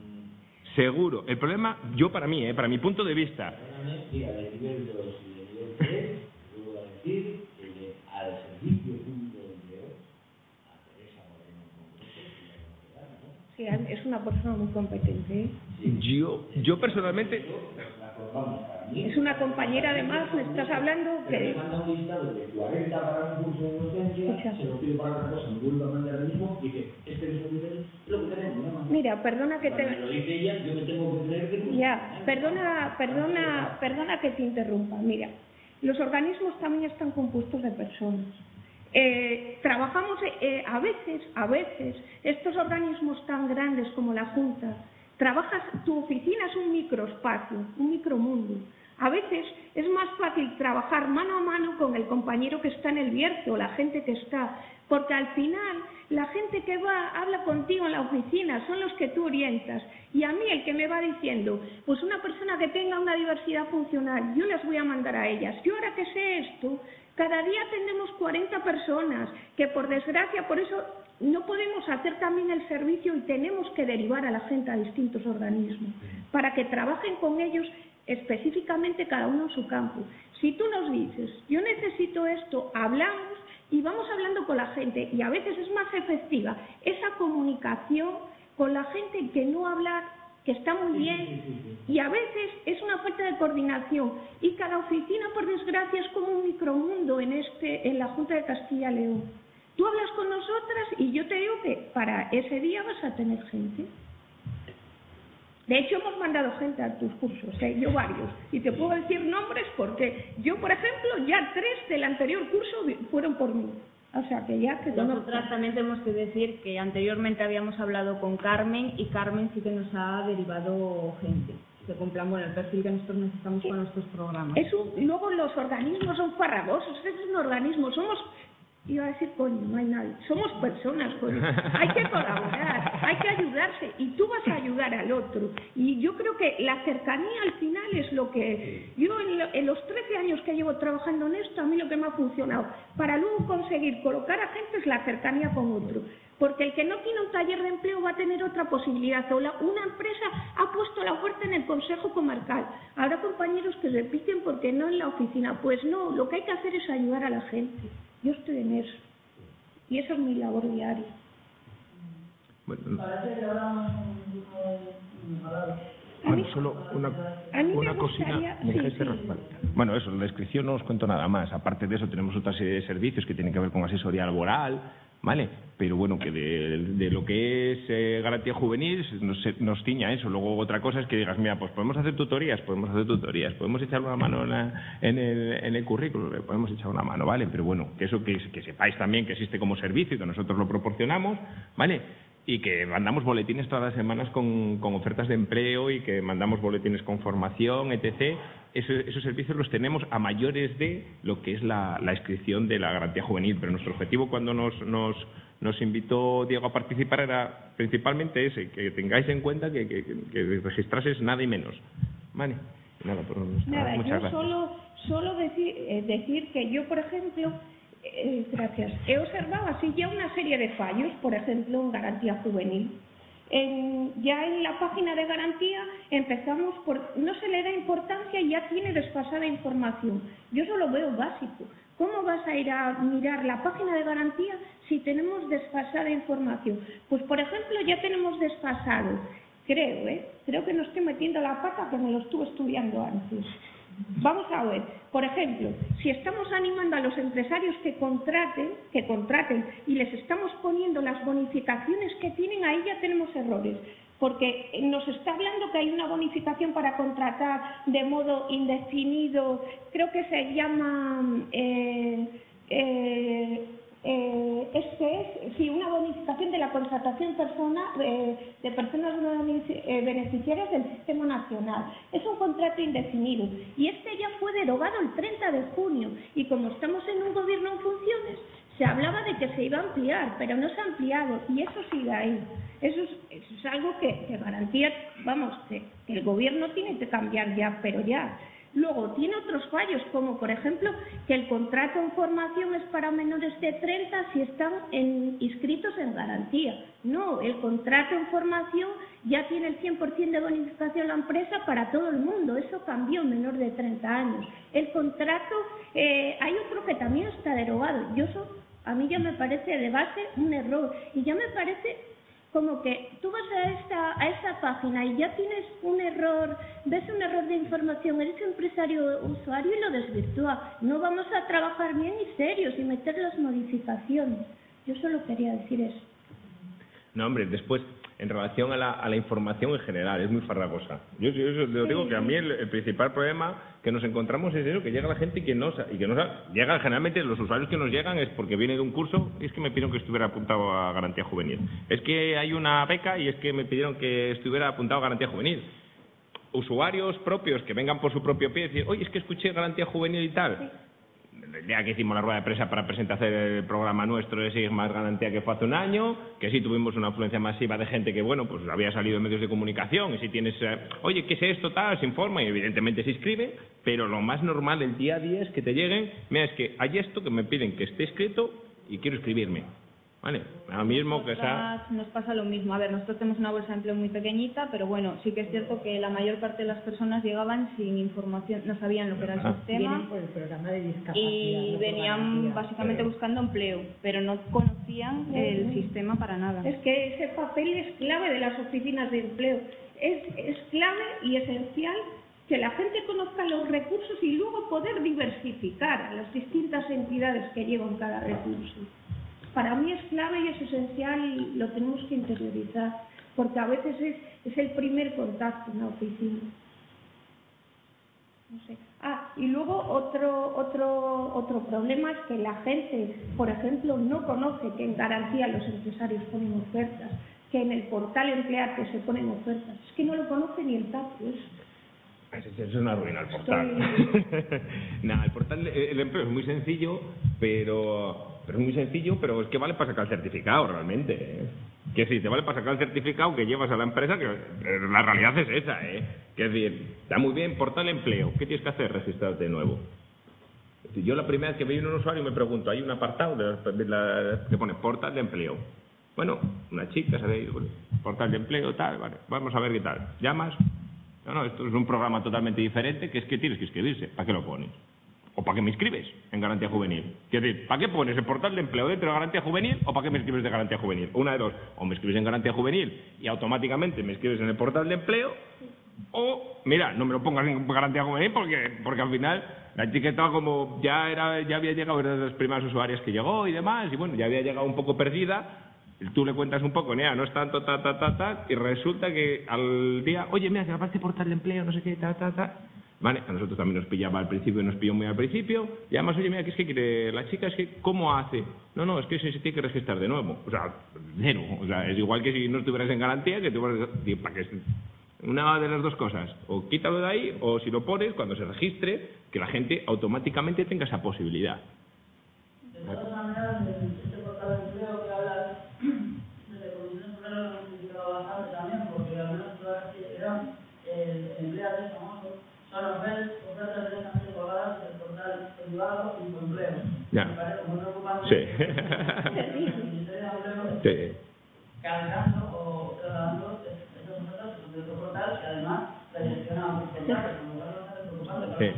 seguro. El problema, yo para mí, eh, para mi punto de vista... Mira, de nivel dos y de nivel tres, vuelvo a decir que al servicio público de empleo, a Teresa Moreno en concreto, sí, es una persona muy competente. ¿eh? Sí. Yo, yo personalmente... Es una compañera, además, me estás hablando que... Me manda un listado de cuarenta para un curso de docencia, se lo pido para otra cosa, me vuelvo a mandar el mismo y que este mismo nivel es lo que tenemos, ¿no? Mira, perdona que te... Cuando me lo dice ella, yo me tengo que creer que... Ya, perdona, perdona, perdona que te interrumpa. Mira, los organismos también están compuestos de personas. Eh, trabajamos eh, a veces, a veces, estos organismos tan grandes como la Junta, trabajas, tu oficina es un microespacio, un micromundo. A veces es más fácil trabajar mano a mano con el compañero que está en el Bierzo o la gente que está, porque al final la gente que va, habla contigo en la oficina, son los que tú orientas. Y a mí el que me va diciendo, pues una persona que tenga una diversidad funcional, yo les voy a mandar a ellas. Yo ahora que sé esto, cada día atendemos cuarenta personas, que por desgracia, por eso no podemos hacer también el servicio y tenemos que derivar a la gente a distintos organismos, para que trabajen con ellos específicamente cada uno en su campo. Si tú nos dices, yo necesito esto, hablamos y vamos hablando con la gente, y a veces es más efectiva esa comunicación con la gente que no hablar, que está muy bien, y a veces es una falta de coordinación, y cada oficina, por desgracia, es como un micromundo en, este, en la Junta de Castilla y León. Tú hablas con nosotras y yo te digo que para ese día vas a tener gente. De hecho, hemos mandado gente a tus cursos, ¿eh? Yo varios, y te puedo decir nombres porque yo, por ejemplo, ya tres del anterior curso fueron por mí. O sea, que ya que nosotras también tenemos que decir que anteriormente habíamos hablado con Carmen y Carmen sí que nos ha derivado gente que cumplan con el perfil que nosotros necesitamos con nuestros programas. Es un, luego los organismos son farragosos, este es un organismo, somos... Iba a decir, coño, no hay nadie. Somos personas, coño. Hay que colaborar, hay que ayudarse y tú vas a ayudar al otro. Y yo creo que la cercanía al final es lo que... Yo en, lo, en los trece años que llevo trabajando en esto, a mí lo que me ha funcionado para luego conseguir colocar a gente es la cercanía con otro. Porque el que no tiene un taller de empleo va a tener otra posibilidad. O la, una empresa ha puesto la oferta en el Consejo Comarcal. Habrá compañeros que repiten porque no en la oficina. Pues no, lo que hay que hacer es ayudar a la gente. Yo estoy en eso. Y esa es mi labor diaria. Bueno, bueno solo una, una cosilla. ¿Me dejáis cerrar? Vale. Bueno, eso, la descripción no os cuento nada más. Aparte de eso, tenemos otra serie de servicios que tienen que ver con asesoría laboral, ¿vale? Pero bueno, que de, de lo que es eh, garantía juvenil nos, nos ciña eso. Luego otra cosa es que digas, mira, pues podemos hacer tutorías, podemos hacer tutorías, podemos echar una mano en, la, en, el, en el currículum, le podemos echar una mano, ¿vale? Pero bueno, que eso que, que sepáis también que existe como servicio y que nosotros lo proporcionamos, ¿vale? Y que mandamos boletines todas las semanas con, con ofertas de empleo y que mandamos boletines con formación, etcétera. Eso, esos servicios los tenemos a mayores de lo que es la, la inscripción de la garantía juvenil, pero nuestro objetivo cuando nos, nos, nos invitó Diego a participar era principalmente ese, que tengáis en cuenta que, que, que registrases nada y menos. Vale, nada, por nada, muchas yo gracias. Solo, solo decir, eh, decir que yo, por ejemplo, eh, gracias, he observado así ya una serie de fallos, por ejemplo, en garantía juvenil. En, ya en la página de garantía empezamos por, no se le da importancia y ya tiene desfasada información. Yo eso lo veo básico. ¿Cómo vas a ir a mirar la página de garantía si tenemos desfasada información? Pues por ejemplo ya tenemos desfasado, creo, ¿eh? creo que no estoy metiendo la pata que me lo estuve estudiando antes. Vamos a ver, por ejemplo, si estamos animando a los empresarios que contraten, que contraten y les estamos poniendo las bonificaciones que tienen, ahí ya tenemos errores, porque nos está hablando que hay una bonificación para contratar de modo indefinido, creo que se llama eh, eh, eh, este es sí, una bonificación de la contratación persona, eh, de personas beneficiarias del Sistema Nacional. Es un contrato indefinido y este ya fue derogado el treinta de junio y como estamos en un gobierno en funciones, se hablaba de que se iba a ampliar, pero no se ha ampliado y eso sigue ahí. Eso es, eso es algo que, que garantía, vamos, que, que el gobierno tiene que cambiar ya, pero ya. Luego, tiene otros fallos, como por ejemplo que el contrato en formación es para menores de treinta si están en, inscritos en garantía. No, el contrato en formación ya tiene el cien por ciento de bonificación la empresa para todo el mundo. Eso cambió en menor de treinta años. El contrato, eh, hay otro que también está derogado. Yo eso, a mí ya me parece de base un error. Y ya me parece como que tú vas a esta a esa página y ya tienes un error, ves un error de información, eres empresario usuario y lo desvirtúa. No vamos a trabajar bien y serios y meter las modificaciones. Yo solo quería decir eso. No, hombre, después, en relación a la, a la información en general, es muy farragosa. Yo, yo, yo lo digo, que a mí el, el principal problema que nos encontramos es eso, que llega la gente y que no y que no llega, generalmente los usuarios que nos llegan es porque viene de un curso, es que me pidieron que estuviera apuntado a Garantía Juvenil. Es que hay una beca y es que me pidieron que estuviera apuntado a Garantía Juvenil. Usuarios propios que vengan por su propio pie y decir, oye, es que escuché Garantía Juvenil y tal. Sí. El día que hicimos la rueda de prensa para presentar el programa nuestro de Sigma más Garantía que fue hace un año, que sí tuvimos una afluencia masiva de gente que, bueno, pues había salido en medios de comunicación y si tienes, eh, oye, ¿qué es esto? Tal, se informa y evidentemente se inscribe, pero lo más normal el día a día es que te lleguen, mira, es que hay esto que me piden que esté escrito y quiero inscribirme. Vale, ahora mismo que sea... Nos pasa lo mismo. A ver, nosotros tenemos una bolsa de empleo muy pequeñita, pero bueno, sí que es cierto que la mayor parte de las personas llegaban sin información, no sabían lo que era el ah. sistema por el programa de discapacidad, y venían básicamente pero... buscando empleo, pero no conocían el sistema para nada. Es que ese papel es clave de las oficinas de empleo. Es, es clave y esencial que la gente conozca los recursos y luego poder diversificar a las distintas entidades que llevan cada recurso. Para mí es clave y es esencial y lo tenemos que interiorizar, porque a veces es, es el primer contacto en la oficina. No sé. Ah, y luego otro, otro, otro problema es que la gente, por ejemplo, no conoce que en Garantía los empresarios ponen ofertas, que en el portal Emplearte se ponen ofertas. Es que no lo conoce ni el tato. Es una ruina el portal. Nada, el portal, el empleo es muy sencillo, pero, pero es muy sencillo, pero es que vale para sacar el certificado realmente. ¿eh? Que sí, te vale para sacar el certificado que llevas a la empresa, que la realidad es esa, ¿eh? Que es decir, está muy bien, portal empleo, ¿qué tienes que hacer? Registrarte de nuevo. Yo la primera vez que veo un usuario me pregunto, hay un apartado de la, de la, que pone portal de empleo. Bueno, una chica, ¿sabes? Portal de empleo, tal, vale, vamos a ver qué tal. Llamas. No, no, esto es un programa totalmente diferente, que es que tienes que inscribirse. ¿Para qué lo pones? ¿O para qué me inscribes en Garantía Juvenil? Es decir, ¿para qué pones el portal de empleo dentro de Garantía Juvenil o para qué me inscribes de Garantía Juvenil? Una de dos, o me inscribes en Garantía Juvenil y automáticamente me inscribes en el portal de empleo, o, mira, no me lo pongas en Garantía Juvenil porque porque al final la etiqueta como ya era ya había llegado, era de las primeras usuarias que llegó y demás, y bueno, ya había llegado un poco perdida. Tú le cuentas un poco, mira, no es tanto, ta, ta, ta, ta, y resulta que al día, oye, mira, que aparte portal de empleo, no sé qué, ta, ta, ta. Vale, a nosotros también nos pillaba al principio, nos pilló muy al principio, y además, oye, mira, que es que quiere, la chica es que, ¿cómo hace? No, no, es que se, se tiene que registrar de nuevo, o sea, cero, o sea, es igual que si no estuvieras en garantía, que tuvieras, para que una de las dos cosas, o quítalo de ahí, o si lo pones, cuando se registre, que la gente automáticamente tenga esa posibilidad. De todas maneras, este portal de empleo que hablas, desde Comisiones Obreras lo han criticado bastante también, porque al menos todas las que llegaron, el empleado es famoso, son ofertas directamente colgadas del portal privado y su empleo. Ya. Me parece muy preocupante. Sí. El Ministerio de Empleo, Sí. cargando o trasladando esas ofertas de otro portal que además redirecciona a otros portales, con lo cual no está preocupante, Sí.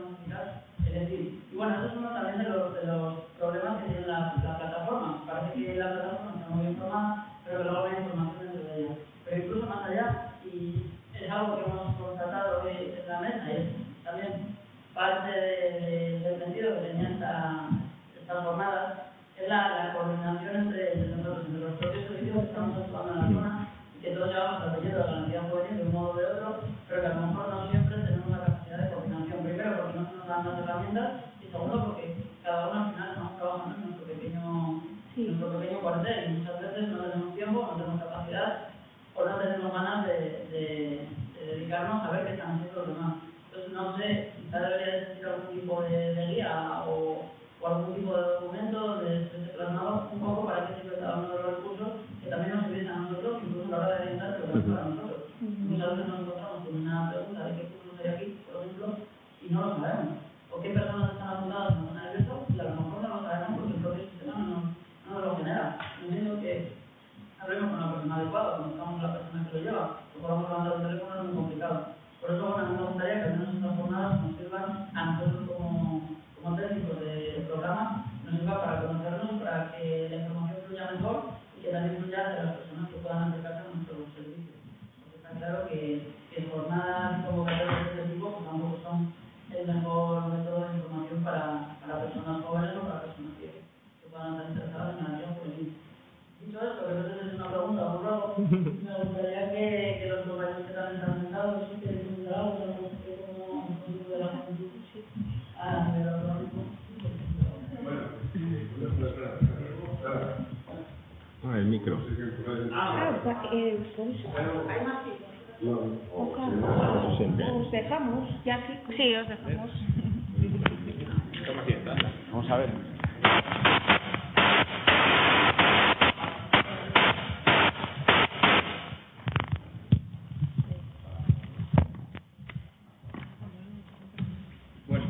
Es decir, y bueno, eso es uno también de los, de los problemas que tiene la, la plataforma. Parece que la plataforma está muy bien formada, pero que luego hay información dentro de ella. Pero incluso más allá, y es algo que hemos constatado hoy en la mesa, y es también parte de, de, del sentido que tenían esta, estas jornadas, es la, la coordinación entre, entre nosotros, entre los propios servicios que estamos actuando en la zona, y que todos llevamos aprendiendo la garantía juvenil de un modo o de otro, pero que a lo mejor no siempre tenemos la capacidad de coordinación. Primero, porque no se nos dan las herramientas, y segundo, porque cada uno al final estamos trabajando en nuestro pequeño, sí. nuestro pequeño cuartel, y muchas veces no tenemos tiempo, no tenemos capacidad, o no tenemos ganas de, de, de dedicarnos a ver qué están haciendo los demás. Entonces, no sé, quizá debería existir algún tipo de, de guía o, o algún tipo de documento donde se plasmaba un poco para qué sirve cada uno de los recursos, que también nos sirven a nosotros, incluso a la hora de orientar, pero también para nosotros. Uh-huh. Muchas veces nos encontramos con una pregunta de qué cursos hay aquí, por ejemplo, y no podamos levantar el teléfono es muy complicado. Por eso, bueno, a mí me gustaría que al menos estas jornadas nos sirvan a nosotros como, como técnicos de programa, nos sirva para conocernos, para que la información fluya mejor y que también fluya de las personas que puedan acercarse a nuestros servicios. Porque está claro que, que jornadas y convocatorias de este tipo pues, tampoco son el mejor método de información para, para personas jóvenes o para personas que, que puedan estar interesadas en la vida juvenil. Dicho esto, que no sé si es una pregunta o un robo, me gustaría que, que los compañeros que también se han sentado, sí que les algo, como un de la juventud, sí, a nivel autonómico. Ah, el micro. Ah, eh, por eso. Os dejamos, ya sí. Sí, os dejamos. Vamos a ver. Bueno.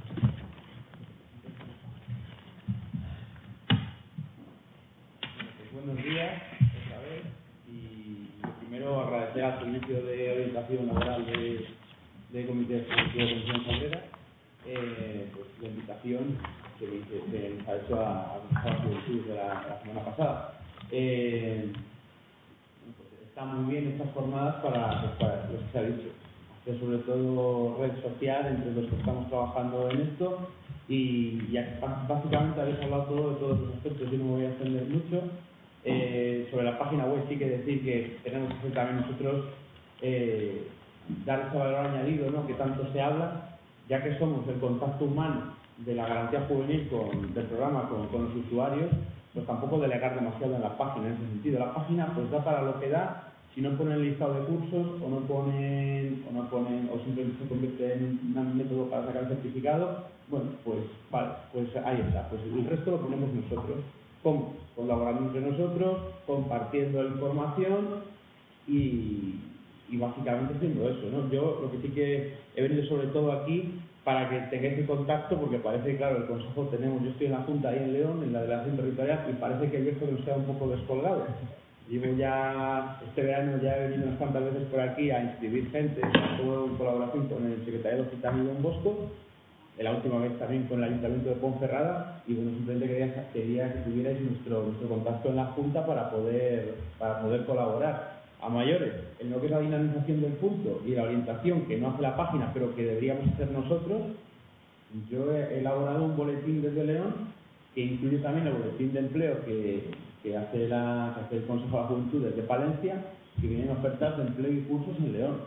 Buenos días, otra vez, y primero agradecer al Servicio de Orientación Laboral de, de Comité Ejecutivo de Comisión Obrera eh, pues, la invitación que, que, que nos ha hecho a, a la juventud de la, la semana pasada. Eh, pues, están muy bien estas jornadas para, pues, para lo que se ha dicho, hacer sobre todo red social entre los que estamos trabajando en esto y ya básicamente habéis hablado todo de todos los aspectos, yo no me voy a extender mucho. Eh, sobre la página web sí que decir que tenemos que hacer también nosotros eh, dar ese valor añadido, ¿no?, que tanto se habla, ya que somos el contacto humano de la garantía juvenil con, del programa con, con los usuarios, pues tampoco delegar demasiado en la página en ese sentido. La página pues da para lo que da, si no ponen listado de cursos o no ponen o no ponen o simplemente se convierte en un método para sacar el certificado, bueno, pues vale, pues ahí está, pues el resto lo ponemos nosotros. Con, colaborando entre nosotros, compartiendo la información y, y básicamente haciendo eso, ¿no? Yo lo que sí que he venido sobre todo aquí para que tengáis el contacto, porque parece que, claro, el Consejo tenemos, yo estoy en la Junta ahí en León, en la delegación territorial, y parece que el viejo nos queda un poco descolgado. Llevo ya, este verano ya he venido unas cuantas veces por aquí a inscribir gente, todo en colaboración con el secretariado gitano Don Bosco, la última vez también con el Ayuntamiento de Ponferrada, y bueno, simplemente quería, quería que tuvierais nuestro, nuestro contacto en la Junta para poder, para poder colaborar. A mayores, en lo que es la dinamización del punto y la orientación que no hace la página, pero que deberíamos hacer nosotros, yo he elaborado un boletín desde León que incluye también el boletín de empleo que, que, hace, la, que hace el Consejo de la Juventud desde Palencia, que vienen ofertas de empleo y cursos en León.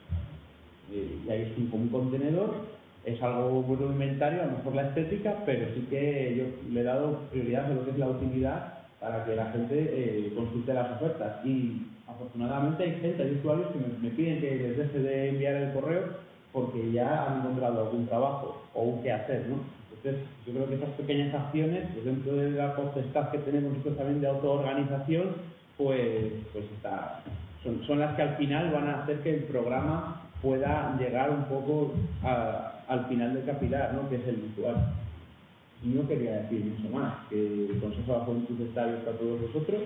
Eh, y ahí es un, como un contenedor. Es algo muy rudimentario, a lo mejor la estética, pero sí que yo le he dado prioridad a lo que es la utilidad para que la gente eh, consulte las ofertas. Y afortunadamente hay gente, hay usuarios que me, me piden que les deje de enviar el correo porque ya han encontrado algún trabajo o un qué hacer, ¿no? Entonces, yo creo que esas pequeñas acciones, pues dentro de la potestad que tenemos nosotros también de autoorganización, pues, pues está, son, son las que al final van a hacer que el programa pueda llegar un poco a, al final del capilar, ¿no?, que es el usuario. Y no quería decir mucho más, que el Consejo de la Juventud está abierto a todos vosotros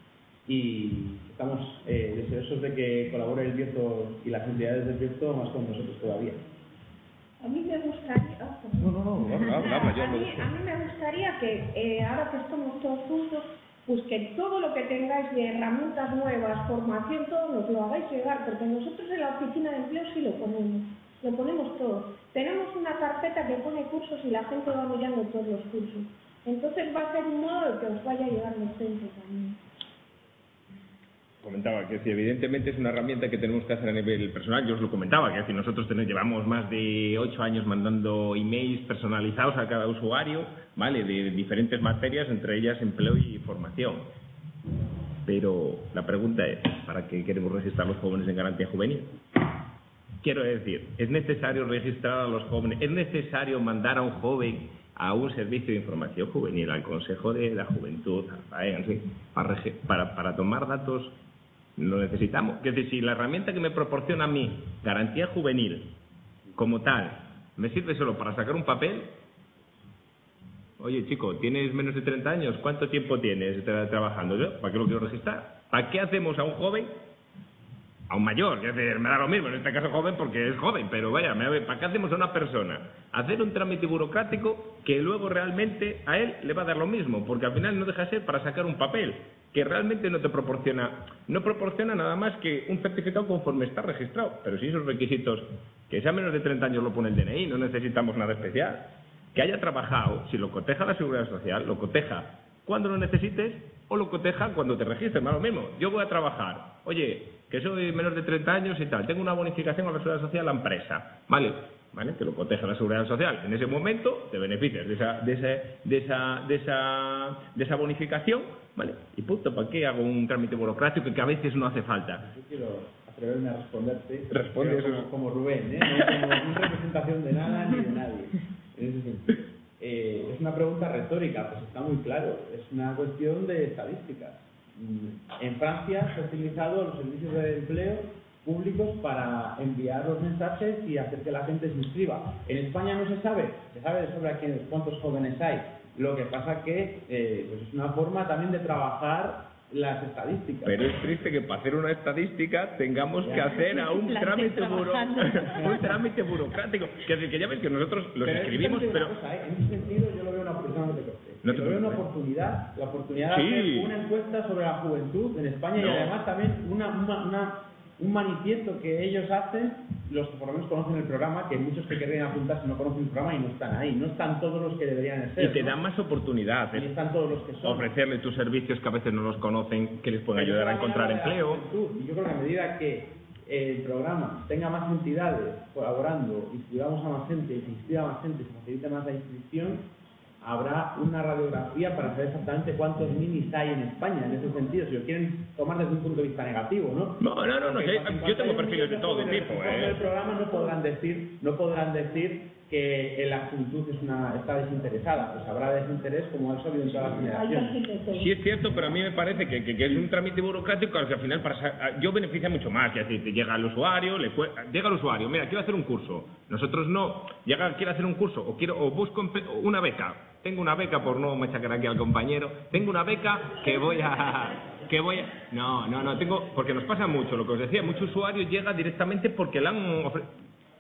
y estamos eh, deseosos de que colabore el Bierzo y las entidades del Bierzo más con nosotros todavía. A mí me gustaría... Oh, no, no, no, habla, habla, habla, yo a, mí, a mí me gustaría que, eh, ahora que estamos todos juntos, pues que todo lo que tengáis de herramientas nuevas, formación, todo nos lo hagáis llegar, porque nosotros en la oficina de empleo sí lo ponemos, lo ponemos todo. Tenemos una carpeta que pone cursos y la gente va mirando todos los cursos. Entonces va a ser un modo de que os vaya llegando gente también. Comentaba que si evidentemente es una herramienta que tenemos que hacer a nivel personal, yo os lo comentaba, que si nosotros tenemos, llevamos más de ocho años mandando emails personalizados a cada usuario, ¿vale?, de diferentes materias, entre ellas empleo y formación. Pero la pregunta es, ¿para qué queremos registrar a los jóvenes en garantía juvenil? Quiero decir, ¿es necesario registrar a los jóvenes? ¿Es necesario mandar a un joven a un servicio de información juvenil, al Consejo de la Juventud, en fin, para, para, para tomar datos? Lo necesitamos. Es decir, si la herramienta que me proporciona a mí, garantía juvenil, como tal, me sirve solo para sacar un papel, oye chico, ¿tienes menos de treinta años? ¿Cuánto tiempo tienes trabajando? ¿Yo? ¿Para qué lo quiero registrar? ¿Para qué hacemos a un joven a un mayor, es decir, me da lo mismo, en este caso joven porque es joven, pero vaya, me, ¿para qué hacemos a una persona hacer un trámite burocrático que luego realmente a él le va a dar lo mismo? Porque al final no deja de ser para sacar un papel que realmente no te proporciona, no proporciona nada más que un certificado conforme está registrado, pero si esos requisitos, que sea menos de treinta años lo pone el D N I, no necesitamos nada especial, que haya trabajado, si lo coteja la Seguridad Social, lo coteja cuando lo necesites o lo coteja cuando te registres, más lo mismo. Yo voy a trabajar, oye, que soy menor de treinta años y tal, tengo una bonificación a la Seguridad Social a la empresa, ¿vale? ¿Vale? Te lo coteja la Seguridad Social. En ese momento te beneficias de esa, de esa, de esa, de esa, de esa bonificación, ¿vale? Y punto, ¿para qué hago un trámite burocrático que a veces no hace falta? Yo quiero atreverme a responderte. Responde eso. Como, como Rubén, ¿eh? No como una representación de nada ni de nadie. En ese sentido. Eh, es una pregunta retórica, pues está muy claro. Es una cuestión de estadísticas. En Francia se ha utilizado los servicios de empleo públicos para enviar los mensajes y hacer que la gente se inscriba. En España no se sabe, se sabe de sobra quién, cuántos jóvenes hay. Lo que pasa que eh, pues es una forma también de trabajar las estadísticas. Pero es triste que para hacer una estadística tengamos ya. que hacer a un La trámite, estoy buro... un trámite burocrático. Que, decir, que ya ves que nosotros los pero escribimos, es pero... Cosa, ¿eh? En ese sentido yo lo veo una oportunidad, no te lo veo una preocupes. oportunidad, la oportunidad Sí. de hacer una encuesta sobre la juventud en España No. y además también una, una, una, un manifiesto que ellos hacen, los que por lo menos conocen el programa, que muchos que querrían apuntarse no conocen el programa y no están ahí, no están todos los que deberían ser. Y te ¿no? dan más oportunidades. Y están todos los que son. Ofrecerle tus servicios que a veces no los conocen, que les pueden Pero ayudar a es la encontrar manera de la empleo. juventud. Y yo creo que a medida que el programa tenga más entidades colaborando, inscribamos a más gente, y se inscriba más gente, se facilite más la inscripción, habrá una radiografía para saber exactamente cuántos minis hay en España, en ese sentido, si lo quieren tomar desde un punto de vista negativo, ¿no? No, no, no, no, Porque si hay- cuando- yo cuando tengo hay un perfiles de millón todo jóvenes tipo, que forman ¿eh? el programa no podrán decir, no podrán decir que la juventud es una, está desinteresada, pues habrá desinterés como ha habido en todas las Hay generaciones. perfil de todo. Sí es cierto, pero a mí me parece que, que, que es un trámite burocrático al que al final para sa- yo beneficia mucho más. Es decir, te llega al usuario, le cue- llega al usuario, mira, quiero hacer un curso. Nosotros no, llega, quiero hacer un curso o quiero o busco empe- una beca. Tengo una beca, por no machacar aquí al compañero, tengo una beca que voy a... que voy a... No, no, no, tengo... Porque nos pasa mucho, lo que os decía, muchos usuarios llegan directamente porque le han ofrecido...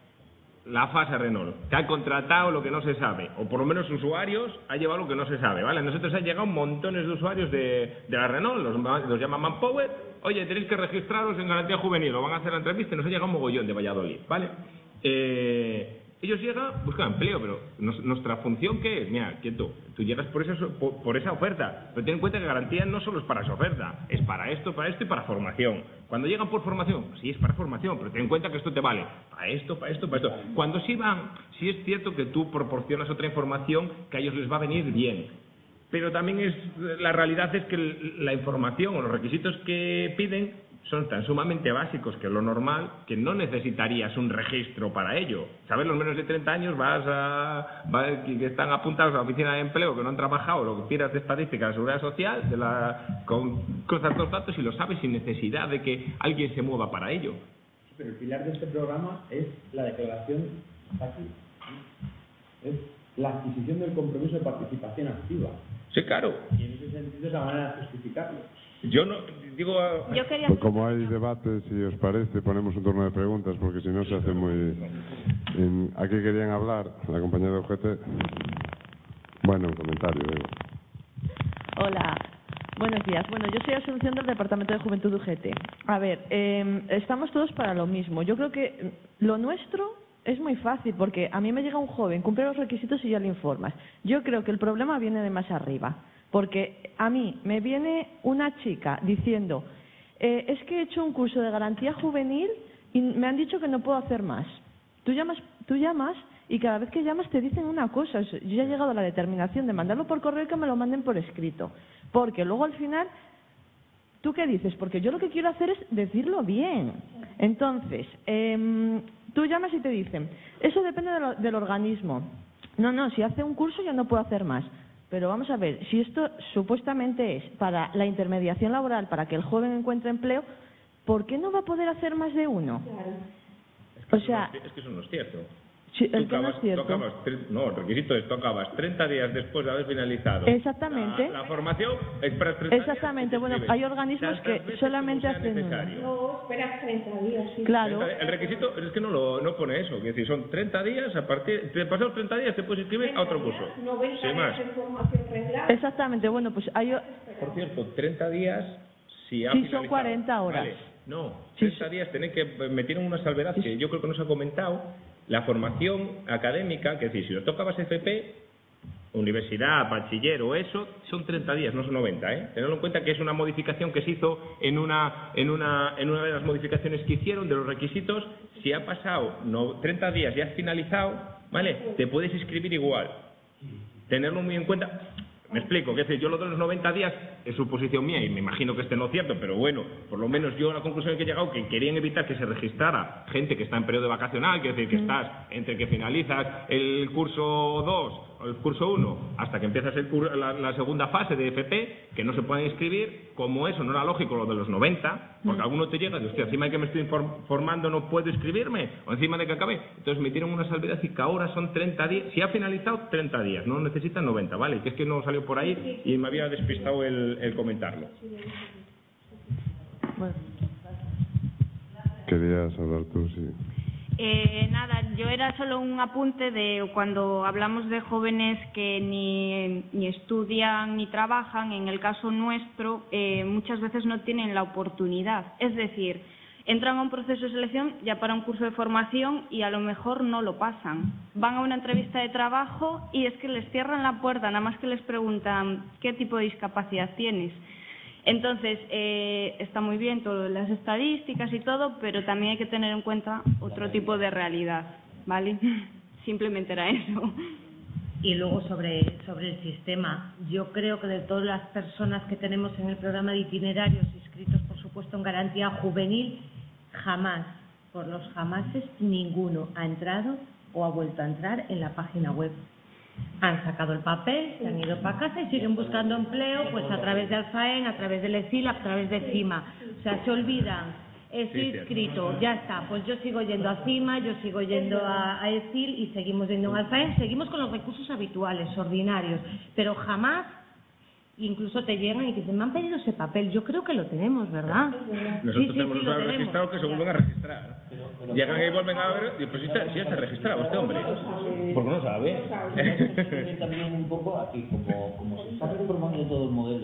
La fase Renault, que ha contratado lo que no se sabe, o por lo menos usuarios ha llevado lo que no se sabe, ¿vale? A nosotros han llegado montones de usuarios de, de la Renault, los, los llaman Manpower, oye, tenéis que registraros en garantía juvenil, o van a hacer la entrevista y nos ha llegado un mogollón de Valladolid, ¿vale? Eh, ellos llegan, buscan empleo, pero nos- nuestra función, ¿qué es? Mira, quieto, tú llegas por esa, por, por esa oferta, pero ten en cuenta que garantía no solo es para esa oferta, es para esto, para esto y para formación. Cuando llegan por formación, sí es para formación, pero ten en cuenta que esto te vale para esto, para esto, para esto. Cuando sí van, sí es cierto que tú proporcionas otra información que a ellos les va a venir bien. Pero también es la realidad es que el- la información o los requisitos que piden son tan sumamente básicos que lo normal que no necesitarías un registro para ello. ¿Sabes? Los menos de treinta años vas a vas- que están apuntados a la oficina de empleo, que no han trabajado, lo que quieras de estadística de la seguridad social, de la, con cosas dos datos y lo sabes sin necesidad de que alguien se mueva para ello. Pero el pilar de este programa es la declaración aquí. Es la adquisición del compromiso de participación activa. Sí, claro. Y en ese sentido es la manera de justificarlo. Yo no digo Yo quería Pues como hay debate, si os parece, ponemos un turno de preguntas, porque si no se hace muy... En- ¿A qué querían hablar? La compañera de U G T. Bueno, un comentario, digo. Hola, buenos días. Bueno, yo soy Asunción del Departamento de Juventud U G T. A ver, eh, estamos todos para lo mismo. Yo creo que lo nuestro es muy fácil, porque a mí me llega un joven, cumple los requisitos y ya le informas. Yo creo que el problema viene de más arriba, porque a mí me viene una chica diciendo, eh, es que he hecho un curso de garantía juvenil y me han dicho que no puedo hacer más. Tú llamas, tú llamas y cada vez que llamas te dicen una cosa. Yo ya he llegado a la determinación de mandarlo por correo y que me lo manden por escrito, porque luego al final, ¿tú qué dices? Porque yo lo que quiero hacer es decirlo bien. Entonces, eh, tú llamas y te dicen, eso depende de lo, del organismo. No, no, si hace un curso yo no puedo hacer más. Pero vamos a ver, si esto supuestamente es para la intermediación laboral, para que el joven encuentre empleo, ¿por qué no va a poder hacer más de uno? Claro. Es que O eso sea- no es, es que eso no es cierto. Sí, el Tú que no acabas, es cierto. tú acabas, no, el requisito es tú acabas treinta días después de haber finalizado Exactamente. la, la formación, esperas treinta Exactamente, días, bueno, hay organismos que solamente hacen una. No, esperas treinta días, sí. Claro. El requisito es que no lo no pone eso, es decir, son treinta días, a partir de pasados treinta días te puedes inscribir a otro curso. noventa Sin más. días en formación regular. Exactamente, bueno, pues hay. Por cierto, treinta días si ha Sí, finalizado. son cuarenta horas. Vale, no, Sí, treinta sí. días tienen que meter en una salvedad que yo creo que no se ha comentado. La formación académica, que es decir, si lo tocabas F P, universidad, bachiller o eso, son treinta días, no son noventa, ¿eh? Tenedlo en cuenta que es una modificación que se hizo en una, en una, en una de las modificaciones que hicieron de los requisitos. Si ha pasado no, treinta días y has finalizado, ¿vale? Te puedes inscribir igual. Tenerlo muy en cuenta. Me explico, que es decir, yo lo de los noventa días es suposición mía y me imagino que esté no cierto, pero bueno, por lo menos yo a la conclusión que he llegado que querían evitar que se registrara gente que está en periodo vacacional, que es decir, que estás entre que finalizas el curso dos o el curso uno hasta que empiezas el cur la, la segunda fase de F P, que no se pueden inscribir, como eso no era lógico lo de los noventa, porque alguno te llega y hostia, encima de que me estoy formando no puedo inscribirme, o encima de que acabe, entonces me dieron una salvedad y que ahora son treinta días, si ha finalizado treinta días, no necesitan noventa, ¿vale? Que es que no salió por ahí y me había despistado el, el comentarlo. Bueno. Querías hablar tú, sí. Eh, nada, yo era solo un apunte de cuando hablamos de jóvenes que ni, ni estudian ni trabajan, en el caso nuestro, eh, muchas veces no tienen la oportunidad. Es decir, entran a un proceso de selección ya para un curso de formación y a lo mejor no lo pasan. Van a una entrevista de trabajo y es que les cierran la puerta, nada más que les preguntan qué tipo de discapacidad tienes. Entonces, eh, está muy bien todas las estadísticas y todo, pero también hay que tener en cuenta otro tipo de realidad, ¿vale? Simplemente era eso. Y luego sobre, sobre el sistema, yo creo que de todas las personas que tenemos en el programa de itinerarios inscritos, por supuesto, en garantía juvenil, jamás, por los jamases, ninguno ha entrado o ha vuelto a entrar en la página web. Han sacado el papel, se han ido para casa y siguen buscando empleo pues a través de Alfaen, a través del ESIL, a través de CIMA. O sea, se olvidan, estoy inscrito, ya está, pues yo sigo yendo a CIMA, yo sigo yendo a, a ESIL y seguimos yendo a Alfaen, seguimos con los recursos habituales, ordinarios, pero jamás incluso te llegan y te dicen, me han pedido ese papel, yo creo que lo tenemos, ¿verdad? Nosotros sí, sí, tenemos sí, los lo registrados que se vuelven a registrar. Llegan y vuelven a ver, y pues si está, si está registrado este hombre. Porque no sabe. También un poco aquí, como, como se está reformando todo el modelo,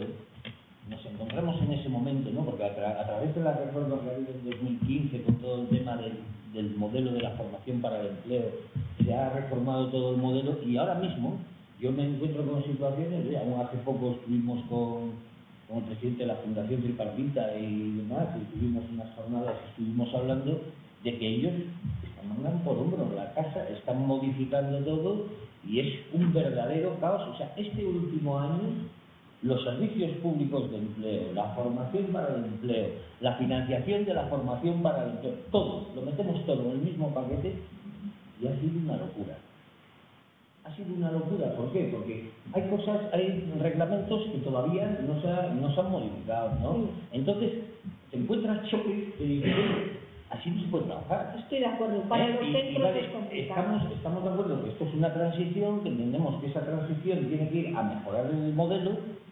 nos encontramos en ese momento, ¿no? Porque a, tra a través de la reforma que ha habido en dos mil quince, con todo el tema del, del modelo de la formación para el empleo, se ha reformado todo el modelo y ahora mismo yo me encuentro con situaciones, ya hace poco estuvimos con, con el presidente de la Fundación Tripartita y demás, y tuvimos unas jornadas, estuvimos hablando de que ellos están mandando por hombro la casa, están modificando todo y es un verdadero caos. O sea, este último año, los servicios públicos de empleo, la formación para el empleo, la financiación de la formación para el empleo, todo, lo metemos todo en el mismo paquete y ha sido una locura. Ha sido una locura, ¿por qué? Porque hay cosas, hay reglamentos que todavía no se, ha, no se han modificado, ¿no? Entonces, te encuentras choques que dices, así no se puede trabajar. Estoy de acuerdo, para ¿Eh? los y, centros y vale, es complicado. Estamos, estamos de acuerdo que esto es una transición, que entendemos que esa transición tiene que ir a mejorar el modelo,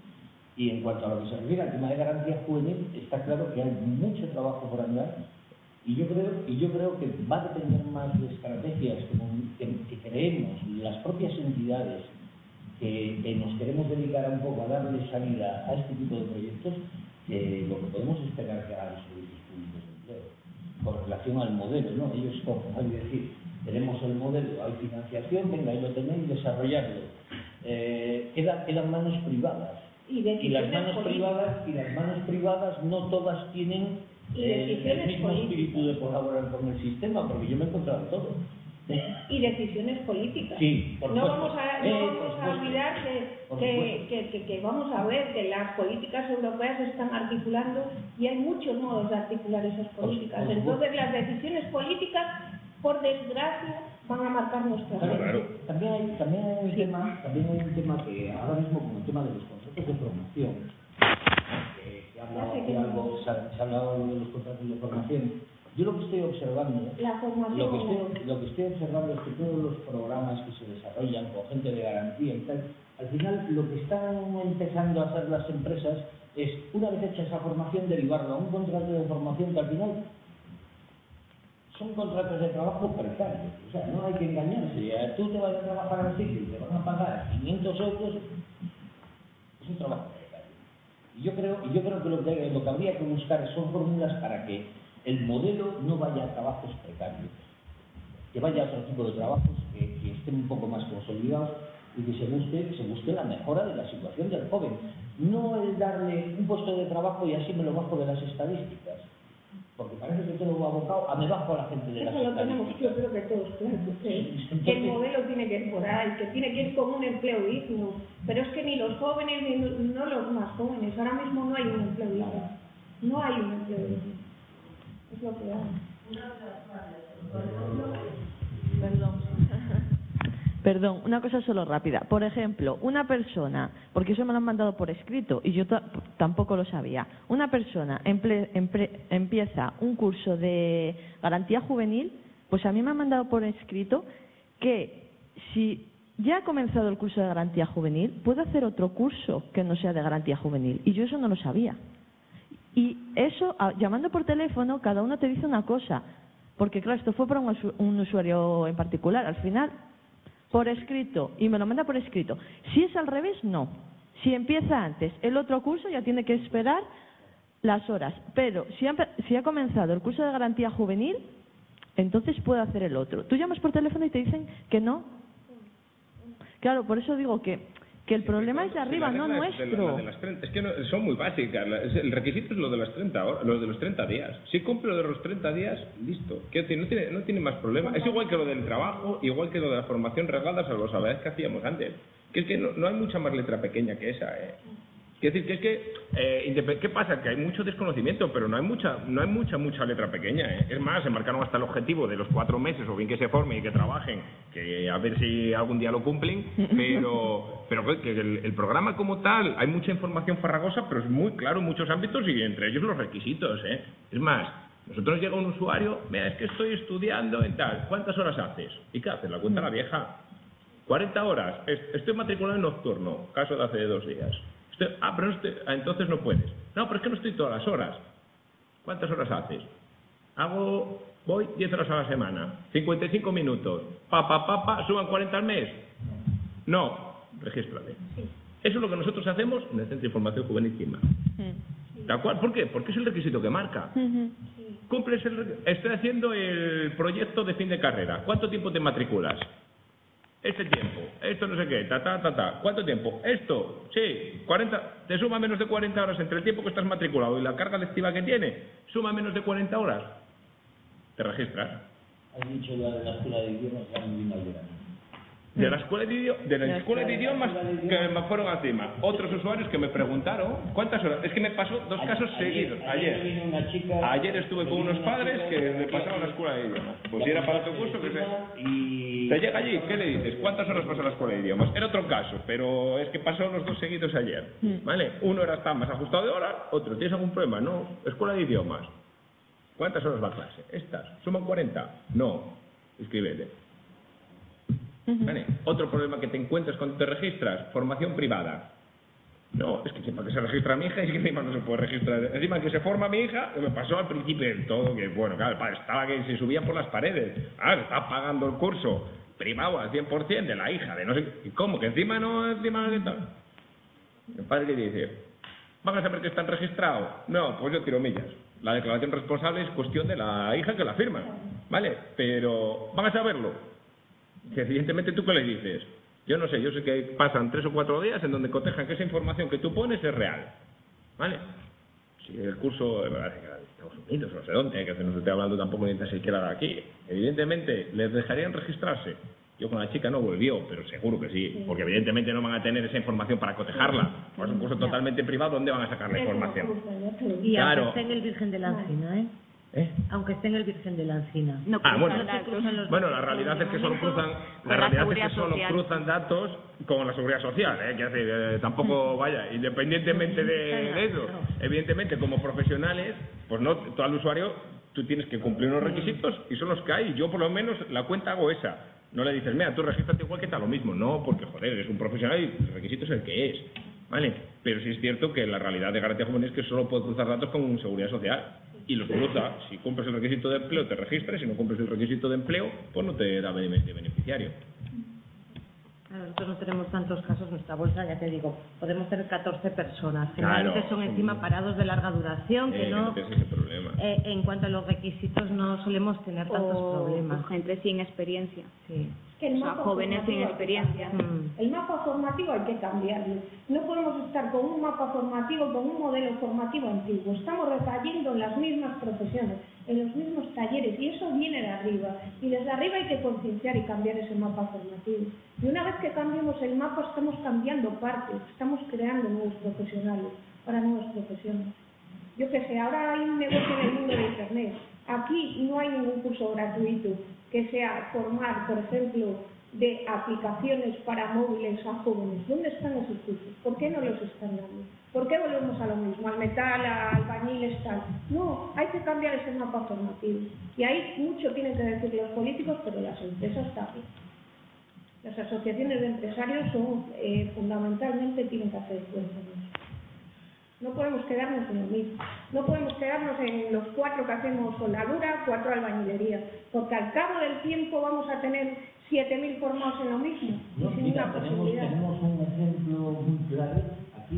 y en cuanto a lo que se refiere al tema de garantía juvenil, está claro que hay mucho trabajo por andar. Y yo creo, y yo creo que va a depender más de estrategias que, que creemos las propias entidades que, que nos queremos dedicar un poco a darle salida a este tipo de proyectos, que lo que podemos esperar que hagan los servicios públicos de empleo con relación al modelo, ¿no? Ellos cogen, hay que decir, tenemos el modelo, hay financiación, venga, ahí lo tenéis, desarrollarlo. Eh, quedan, quedan manos privadas. Y, y las manos privadas y las manos privadas no todas tienen Eh, el mismo espíritu de colaborar con el sistema, porque yo me he encontrado todo. Y decisiones políticas. Sí, por no supuesto. vamos a, no eh, vamos a olvidar que, que, que, que, que vamos a ver que las políticas europeas se están articulando y hay muchos modos de articular esas políticas. Por, por Entonces las decisiones políticas, por desgracia, van a marcar nuestra claro, vida. Claro. También hay, también hay un sí. tema, también hay un tema que ahora mismo, como el tema de los conceptos de formación, que, que ha hablado, que algo, se, ha, se ha hablado de los contratos de formación, Yo lo que estoy observando, La formación. lo que estoy, lo que estoy observando es que todos los programas que se desarrollan con gente de garantía y tal, al final lo que están empezando a hacer las empresas es, una vez hecha esa formación, derivarlo a un contrato de formación que al final son contratos de trabajo precarios. O sea, no hay que engañarse. Tú te vas a trabajar así y te van a pagar quinientos euros, es un trabajo precario. Y yo creo, y yo creo que lo que, lo que habría que buscar son fórmulas para que el modelo no vaya a trabajos precarios, que vaya a otro tipo de trabajos que, que estén un poco más consolidados y que se busque, se busque la mejora de la situación del joven. No el darle un puesto de trabajo y así me lo bajo de las estadísticas. Porque parece que todo va abocado a me bajo a la gente de las Eso lo tenemos, yo creo que todos claro, que, que el modelo tiene que ir por ahí, que tiene que ir como un empleo digno. Pero es que ni los jóvenes, ni no los más jóvenes, ahora mismo no hay un empleo digno. No hay un empleo digno. Es lo que hay. Perdón. Perdón, una cosa solo rápida. Por ejemplo, una persona, porque eso me lo han mandado por escrito y yo tampoco lo sabía, una persona emple, emple, empieza un curso de garantía juvenil, pues a mí me han mandado por escrito que si ya ha comenzado el curso de garantía juvenil, puede hacer otro curso que no sea de garantía juvenil. Y yo eso no lo sabía. Y eso, llamando por teléfono, cada uno te dice una cosa. Porque claro, esto fue para un, un usuario en particular. Al final, por escrito, y me lo manda por escrito. Si es al revés, no. Si empieza antes el otro curso, ya tiene que esperar las horas. Pero si ha, si ha comenzado el curso de garantía juvenil, entonces puede hacer el otro. Tú llamas por teléfono y te dicen que no. Claro, por eso digo que, que el sí, problema es de arriba, no es nuestro. de la, la de las treinta, es que no, son muy básicas. El requisito es lo de las treinta horas, lo de los treinta días. Si cumple lo de los treinta días, listo. Quiero decir, no tiene, no tiene más problema. Es igual que lo del trabajo, igual que lo de la formación reglada, salvo las verdades que hacíamos antes. Que es que no, no hay mucha más letra pequeña que esa, ¿eh? Quiero decir, que es que, eh, ¿qué pasa? Que hay mucho desconocimiento, pero no hay mucha, no hay mucha, mucha letra pequeña, ¿eh? Es más, se marcaron hasta el objetivo de los cuatro meses, o bien que se formen y que trabajen, que a ver si algún día lo cumplen, pero, pero que el, el programa como tal, hay mucha información farragosa, pero es muy claro en muchos ámbitos y entre ellos los requisitos, ¿eh? Es más, nosotros llega un usuario, mira, es que estoy estudiando en tal, ¿cuántas horas haces? ¿Y qué haces? La cuenta la vieja. cuarenta horas, estoy matriculado en nocturno, caso de hace dos días. Estoy, ah, pero no estoy, ah, entonces no puedes. No, pero es que no estoy todas las horas. ¿Cuántas horas haces? Hago, voy diez horas a la semana, cincuenta y cinco minutos. Pa, pa, pa, pa, suban cuarenta al mes. No, regístrate. Eso es lo que nosotros hacemos en el Centro de Información Juvenil CIMA. ¿Tal cual? ¿Por qué? Porque es el requisito que marca. Cumples el, estoy haciendo el proyecto de fin de carrera. ¿Cuánto tiempo te matriculas? Este tiempo, esto no sé qué, ta, ta, ta, ta. ¿Cuánto tiempo? Esto, sí, cuarenta, te suma menos de cuarenta horas entre el tiempo que estás matriculado y la carga lectiva que tiene, suma menos de cuarenta horas. Te registras. Has dicho la de la escuela de idiomas, ya me vino al verano. De la escuela de, idioma, de, la escuela de idiomas que me fueron encima. Otros usuarios que me preguntaron cuántas horas. Es que me pasó dos casos seguidos. Ayer. Ayer estuve con unos padres que me pasaron la escuela de idiomas. Pues si era para otro curso que se... Y te llega allí, ¿qué le dices? ¿Cuántas horas pasa la escuela de idiomas? Era otro caso, pero es que pasó los dos seguidos ayer. ¿Vale? Uno era está más ajustado de horas, otro, ¿tienes algún problema? No. Escuela de idiomas. ¿Cuántas horas va a clase? Estas. ¿Suman cuarenta? No. Escríbete. ¿Vale? Otro problema que te encuentras cuando te registras, formación privada. No, es que para que se registra mi hija, es que encima no se puede registrar. Encima que se forma mi hija, que me pasó al principio del todo, que bueno, claro, el padre estaba que se subía por las paredes. Ah, se está pagando el curso privado al cien por ciento de la hija, de no sé, ¿y cómo? ¿Que encima no, encima no tal? El padre le dice, ¿van a saber que están registrados? No, pues yo tiro millas. La declaración responsable es cuestión de la hija que la firma, ¿vale? Pero, ¿van a saberlo? Que evidentemente tú qué le dices, yo no sé, yo sé que pasan tres o cuatro días en donde cotejan que esa información que tú pones es real, ¿vale? Si el curso de Estados Unidos, no sé dónde, que no se esté hablando tampoco ni siquiera de aquí, evidentemente les dejarían registrarse. Yo con la chica no volvió, pero seguro que sí, porque evidentemente no van a tener esa información para cotejarla. Pues es un curso totalmente privado, ¿dónde van a sacar la información? Y claro. aunque esté en el Virgen de la Encina, ¿eh? ¿Eh? Aunque esté en el Virgen de la Encina. No, ah, bueno, bueno, la realidad es que solo cruzan, la realidad es que solo cruzan datos con la seguridad social, ¿eh? Que hace, eh, tampoco vaya, independientemente de, de eso, evidentemente como profesionales, pues no, todo el usuario tú tienes que cumplir unos requisitos y son los que hay. Yo, por lo menos, la cuenta hago esa. No le dices, mira, tú regístrate igual que está lo mismo. No, porque, joder, eres un profesional y el requisito es el que es. ¿Vale? Pero sí es cierto que la realidad de Garantía Juvenil es que solo puedes cruzar datos con Seguridad Social. Y los cruza. Si cumples el requisito de empleo, te registras. Si no cumples el requisito de empleo, pues no te da de beneficiario. Nosotros no tenemos tantos casos, nuestra bolsa, ya te digo, podemos tener catorce personas. Generalmente claro, son encima parados de larga duración, que eh, no... no tienes ese problema. Eh, en cuanto a los requisitos, no solemos tener tantos o, problemas. O gente sin experiencia. Sí. Que el o sea, jóvenes sin experiencia. Mm. El mapa formativo hay que cambiarlo. No podemos estar con un mapa formativo, con un modelo formativo antiguo. Estamos recayendo en las mismas profesiones, en los mismos talleres, y eso viene de arriba. Y desde arriba hay que concienciar y cambiar ese mapa formativo. Y una vez que cambiemos el mapa, estamos cambiando partes, estamos creando nuevos profesionales para nuevas profesiones. Yo qué sé, ahora hay un negocio en el mundo de Internet. Aquí no hay ningún curso gratuito que sea formar, por ejemplo, de aplicaciones para móviles a jóvenes. ¿Dónde están esos cursos? ¿Por qué no los están dando? ¿Por qué volvemos a lo mismo? Al metal, al albañiles, tal. No, hay que cambiar ese mapa formativo. Y ahí mucho tienen que decir los políticos, pero las empresas también. Las asociaciones de empresarios son eh, fundamentalmente tienen que hacer fuerza. No podemos quedarnos en lo mismo. No podemos quedarnos en los cuatro que hacemos soldadura, cuatro albañilería, porque al cabo del tiempo vamos a tener siete mil formados en lo mismo. No, sin mira, una tenemos, posibilidad. tenemos un ejemplo muy claro aquí.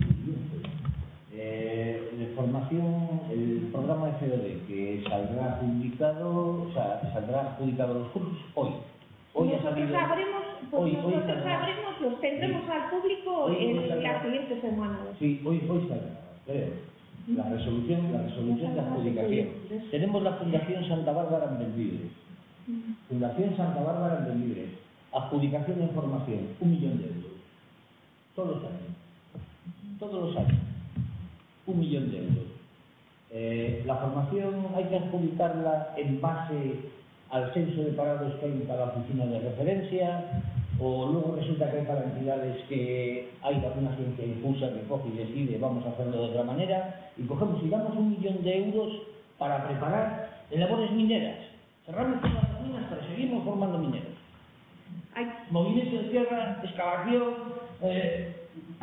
Eh, de formación, el programa F O D, que saldrá publicado, o sea, saldrá adjudicado los cursos hoy. Hoy nosotros ha salido, sabremos, pues hoy, nosotros hoy sabremos, los tendremos sí. al público hoy, en hoy la siguiente semana. Sí, hoy, hoy saldrá, creo. La resolución, la resolución de adjudicación. Tenemos la Fundación Santa Bárbara en Belvidre. Fundación Santa Bárbara en Belvidre. Adjudicación de formación, un millón de euros. Todos los años. Todos los años. Un millón de euros. Eh, la formación hay que adjudicarla en base al censo de parados que hay para la oficina de referencia, o luego resulta que hay para entidades que hay una agencia difusa que coge y decide vamos a hacerlo de otra manera, y cogemos y damos un millón de euros para preparar labores mineras. Cerramos todas las minas, pero seguimos formando mineros. Hay movimiento de tierra, excavación, eh,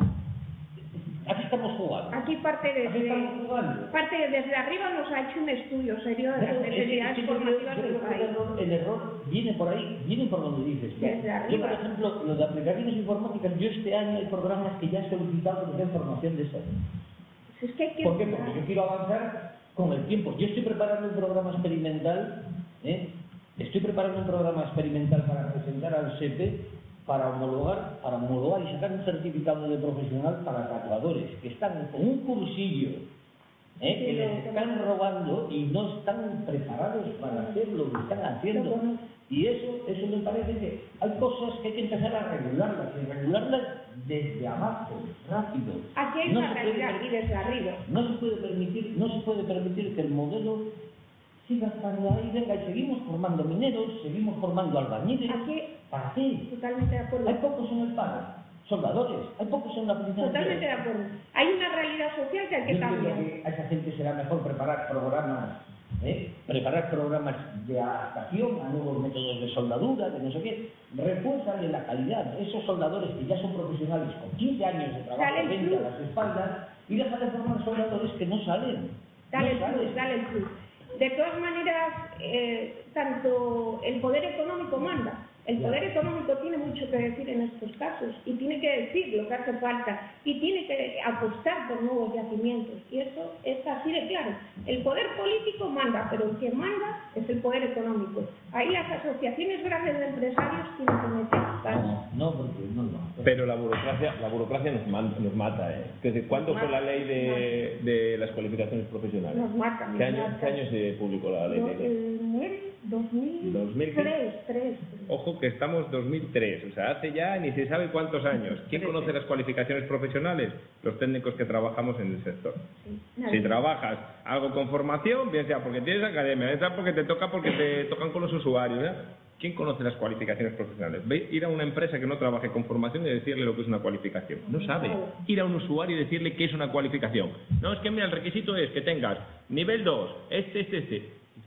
aquí estamos jugando. Aquí parte desde, aquí estamos jugando. parte desde arriba nos ha hecho un estudio serio de las necesidades es, es, formativas yo, yo del creo país. que el, error, el error viene por ahí, viene por donde dices. Desde yo, arriba. por ejemplo, lo de aplicaciones informáticas, yo este año hay programas que ya he solicitado que den formación de salud. Es que hay que ¿Por qué? Porque yo quiero avanzar con el tiempo. Yo estoy preparando un programa experimental, ¿eh? estoy preparando un programa experimental para presentar al S E P E para homologar, para homologar y sacar un certificado de profesional para tatuadores que están con un cursillo, ¿eh? que les están robando y no están preparados para hacer lo que están haciendo. Y eso, eso me parece que hay cosas que hay que empezar a regularlas, y regularlas desde abajo, rápido. Aquí hay no una realidad y desde arriba. No se puede permitir, no se puede permitir que el modelo siga estando ahí, venga, y seguimos formando mineros, seguimos formando albañiles. Aquí, ¿para qué? Totalmente de acuerdo. Hay pocos en el paro, soldadores, hay pocos en la oficina. Totalmente de acuerdo. Hay una realidad social que hay que Yo cambiar. creo que a esa gente será mejor preparar programas, ¿eh? preparar programas de adaptación a nuevos métodos de soldadura, de no sé qué, refuérzale la calidad. Esos soldadores que ya son profesionales con quince años de trabajo veinte a las espaldas, y deja de formar soldadores que no salen. Dale no el salen. plus, dale el plus. De todas maneras, eh, tanto el poder económico manda. El poder económico tiene mucho que decir en estos casos y tiene que decir lo que hace falta y tiene que apostar por nuevos yacimientos. Y eso es así de claro. El poder político manda, pero el que manda es el poder económico. Ahí las asociaciones grandes de empresarios tienen que meter caso. No, no, porque no, no. Pero la burocracia, la burocracia nos, man, nos mata, ¿eh? Desde ¿cuándo fue la ley de, de las cualificaciones profesionales? Nos mata. ¿Qué año, ¿Qué año se publicó la ley? No, el dos mil tres. Ojo que estamos dos mil tres, o sea, hace ya ni se sabe cuántos años. ¿Quién conoce las cualificaciones profesionales? Los técnicos que trabajamos en el sector. Sí, si trabajas algo con formación, bien sea porque tienes academia, bien sea porque te toca porque te tocan con los usuarios, ¿eh? ¿Quién conoce las cualificaciones profesionales? Ve ir a una empresa que no trabaje con formación y decirle lo que es una cualificación. No sabe. Ir a un usuario y decirle qué es una cualificación. No, es que mira, el requisito es que tengas nivel dos, este, este, este.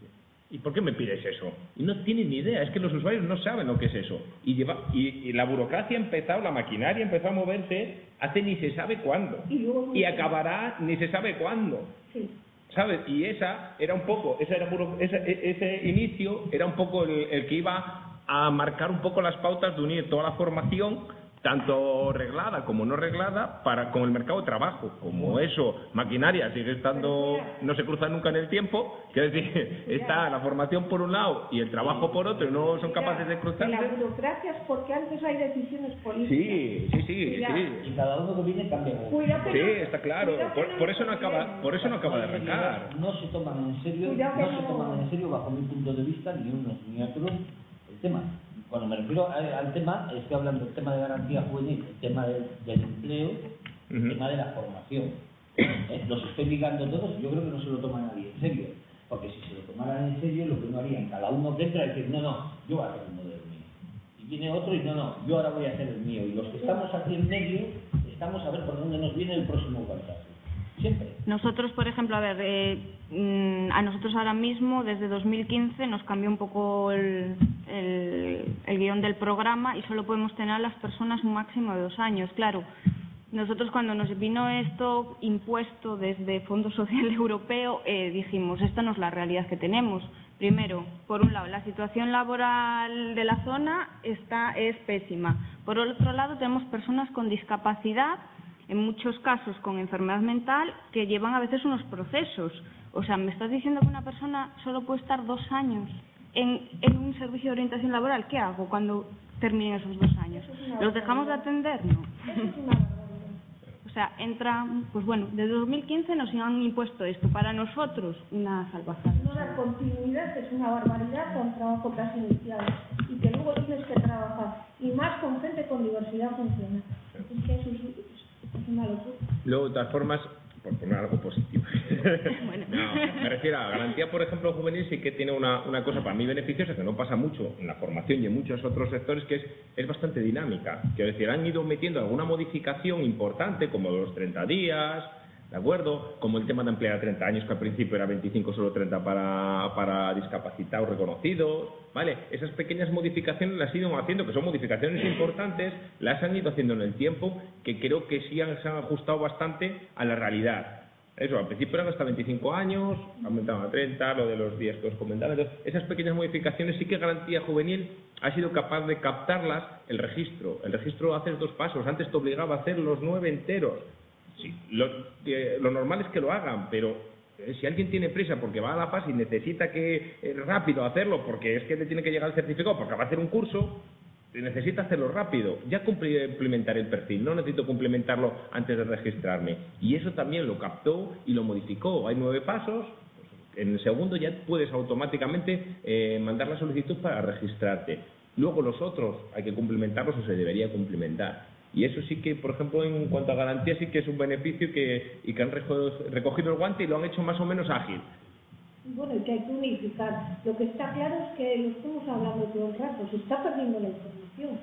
¿Y por qué me pides eso? Y no tienen ni idea, es que los usuarios no saben lo que es eso. Y, lleva, y, y la burocracia ha empezado, la maquinaria ha empezado a moverse hace ni se sabe cuándo. Y, y acabará ni se sabe cuándo. Sí. ¿Sabes? Y esa era un poco, esa era, ese, ese inicio era un poco el, el que iba a marcar un poco las pautas de unir toda la formación, tanto reglada como no reglada, para con el mercado de trabajo. Como eso, maquinaria sigue estando, no se cruza nunca en el tiempo, quiero decir, está la formación por un lado y el trabajo por otro, y no son capaces de cruzarse. La burocracia es porque antes hay decisiones políticas. Sí, sí, sí, sí. Y cada uno que viene cambia. Sí, está claro. Por, por eso no acaba, por eso no acaba de arrancar. No se toman en serio, no se toman en serio bajo mi punto de vista ni unos ni otros el tema. Cuando me refiero al, al tema, estoy hablando del tema de garantía juvenil, el tema de, del empleo, el uh-huh. tema de la formación. ¿Eh? Los estoy ligando todos, yo creo que no se lo toma nadie en serio. Porque si se lo tomaran en serio, lo que no harían, cada uno que entra es decir, no, no, yo voy a hacer el modelo mío. Y viene otro y no, no, yo ahora voy a hacer el mío. Y los que estamos aquí en medio, estamos a ver por dónde nos viene el próximo guantazo. Siempre. Nosotros, por ejemplo, a ver, eh, a nosotros ahora mismo, desde dos mil quince, nos cambió un poco el, el, el guión del programa y solo podemos tener a las personas un máximo de dos años. Claro, nosotros cuando nos vino esto impuesto desde Fondo Social Europeo, eh, dijimos, esta no es la realidad que tenemos. Primero, por un lado, la situación laboral de la zona está, es pésima. Por otro lado, tenemos personas con discapacidad, en muchos casos con enfermedad mental, que llevan a veces unos procesos. O sea, ¿me estás diciendo que una persona solo puede estar dos años en, en un servicio de orientación laboral? ¿Qué hago cuando terminen esos dos años? ¿Los dejamos de atender? No. O sea, entra, pues bueno, desde dos mil quince nos han impuesto esto. Para nosotros, una salvación. No, la continuidad es una barbaridad con trabajo casi inicial y que luego tienes que trabajar. Y más con gente con diversidad funcional. Es que eso es... Luego, de todas formas, por poner algo positivo, bueno. No, me refiero a la garantía, por ejemplo, juvenil, sí que tiene una, una cosa para mí beneficiosa, que no pasa mucho en la formación y en muchos otros sectores, que es, es bastante dinámica. Quiero decir, han ido metiendo alguna modificación importante, como los treinta días, ¿de acuerdo? Como el tema de emplear a treinta años, que al principio era veinticinco, solo treinta para, para discapacitados reconocidos, ¿vale? Esas pequeñas modificaciones las han ido haciendo, que son modificaciones importantes, las han ido haciendo en el tiempo, que creo que sí han, se han ajustado bastante a la realidad. Eso, al principio eran hasta veinticinco años, aumentaban a treinta, lo de los días que os comentaba. Entonces, esas pequeñas modificaciones sí que Garantía Juvenil ha sido capaz de captarlas, el registro. El registro haces dos pasos, antes te obligaba a hacer los nueve enteros. Sí, lo, eh, lo normal es que lo hagan, pero eh, si alguien tiene prisa porque va a la fase y necesita que eh, rápido hacerlo, porque es que le tiene que llegar el certificado, porque va a hacer un curso, necesita hacerlo rápido. Ya complementar el perfil, no necesito complementarlo antes de registrarme. Y eso también lo captó y lo modificó. Hay nueve pasos, en el segundo ya puedes automáticamente eh, mandar la solicitud para registrarte. Luego los otros hay que cumplimentarlos o se debería cumplimentar. Y eso sí que, por ejemplo, en cuanto a garantía, sí que es un beneficio que, y que han recogido el guante y lo han hecho más o menos ágil. Bueno, y que hay que unificar. Lo que está claro es que lo estamos hablando todo el rato, se está perdiendo la información.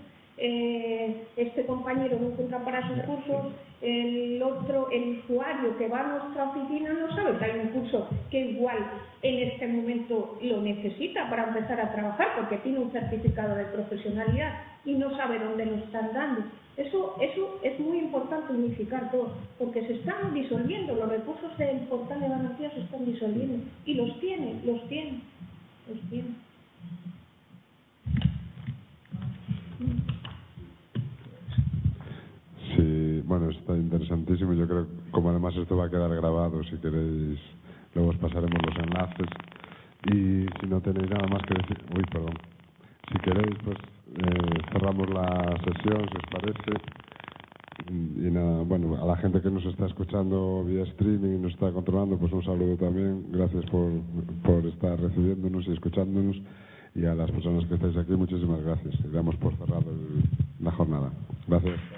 Eh, este compañero no encuentra para sus cursos, el otro, el usuario que va a nuestra oficina no sabe que hay un curso que igual en este momento lo necesita para empezar a trabajar porque tiene un certificado de profesionalidad y no sabe dónde lo están dando. Eso, eso es muy importante unificar todo, porque se están disolviendo, los recursos del portal de garantía se están disolviendo y los tiene, los tiene, los tiene. Sí, bueno, está interesantísimo. Yo creo, como además esto va a quedar grabado, si queréis, luego os pasaremos los enlaces. Y si no tenéis nada más que decir, uy, perdón, si queréis, pues eh, cerramos la sesión, si os parece. Y nada, bueno, a la gente que nos está escuchando vía streaming y nos está controlando, pues un saludo también. Gracias por, por estar recibiéndonos y escuchándonos. Y a las personas que estáis aquí, muchísimas gracias. Y damos por cerrado el, la jornada. Gracias.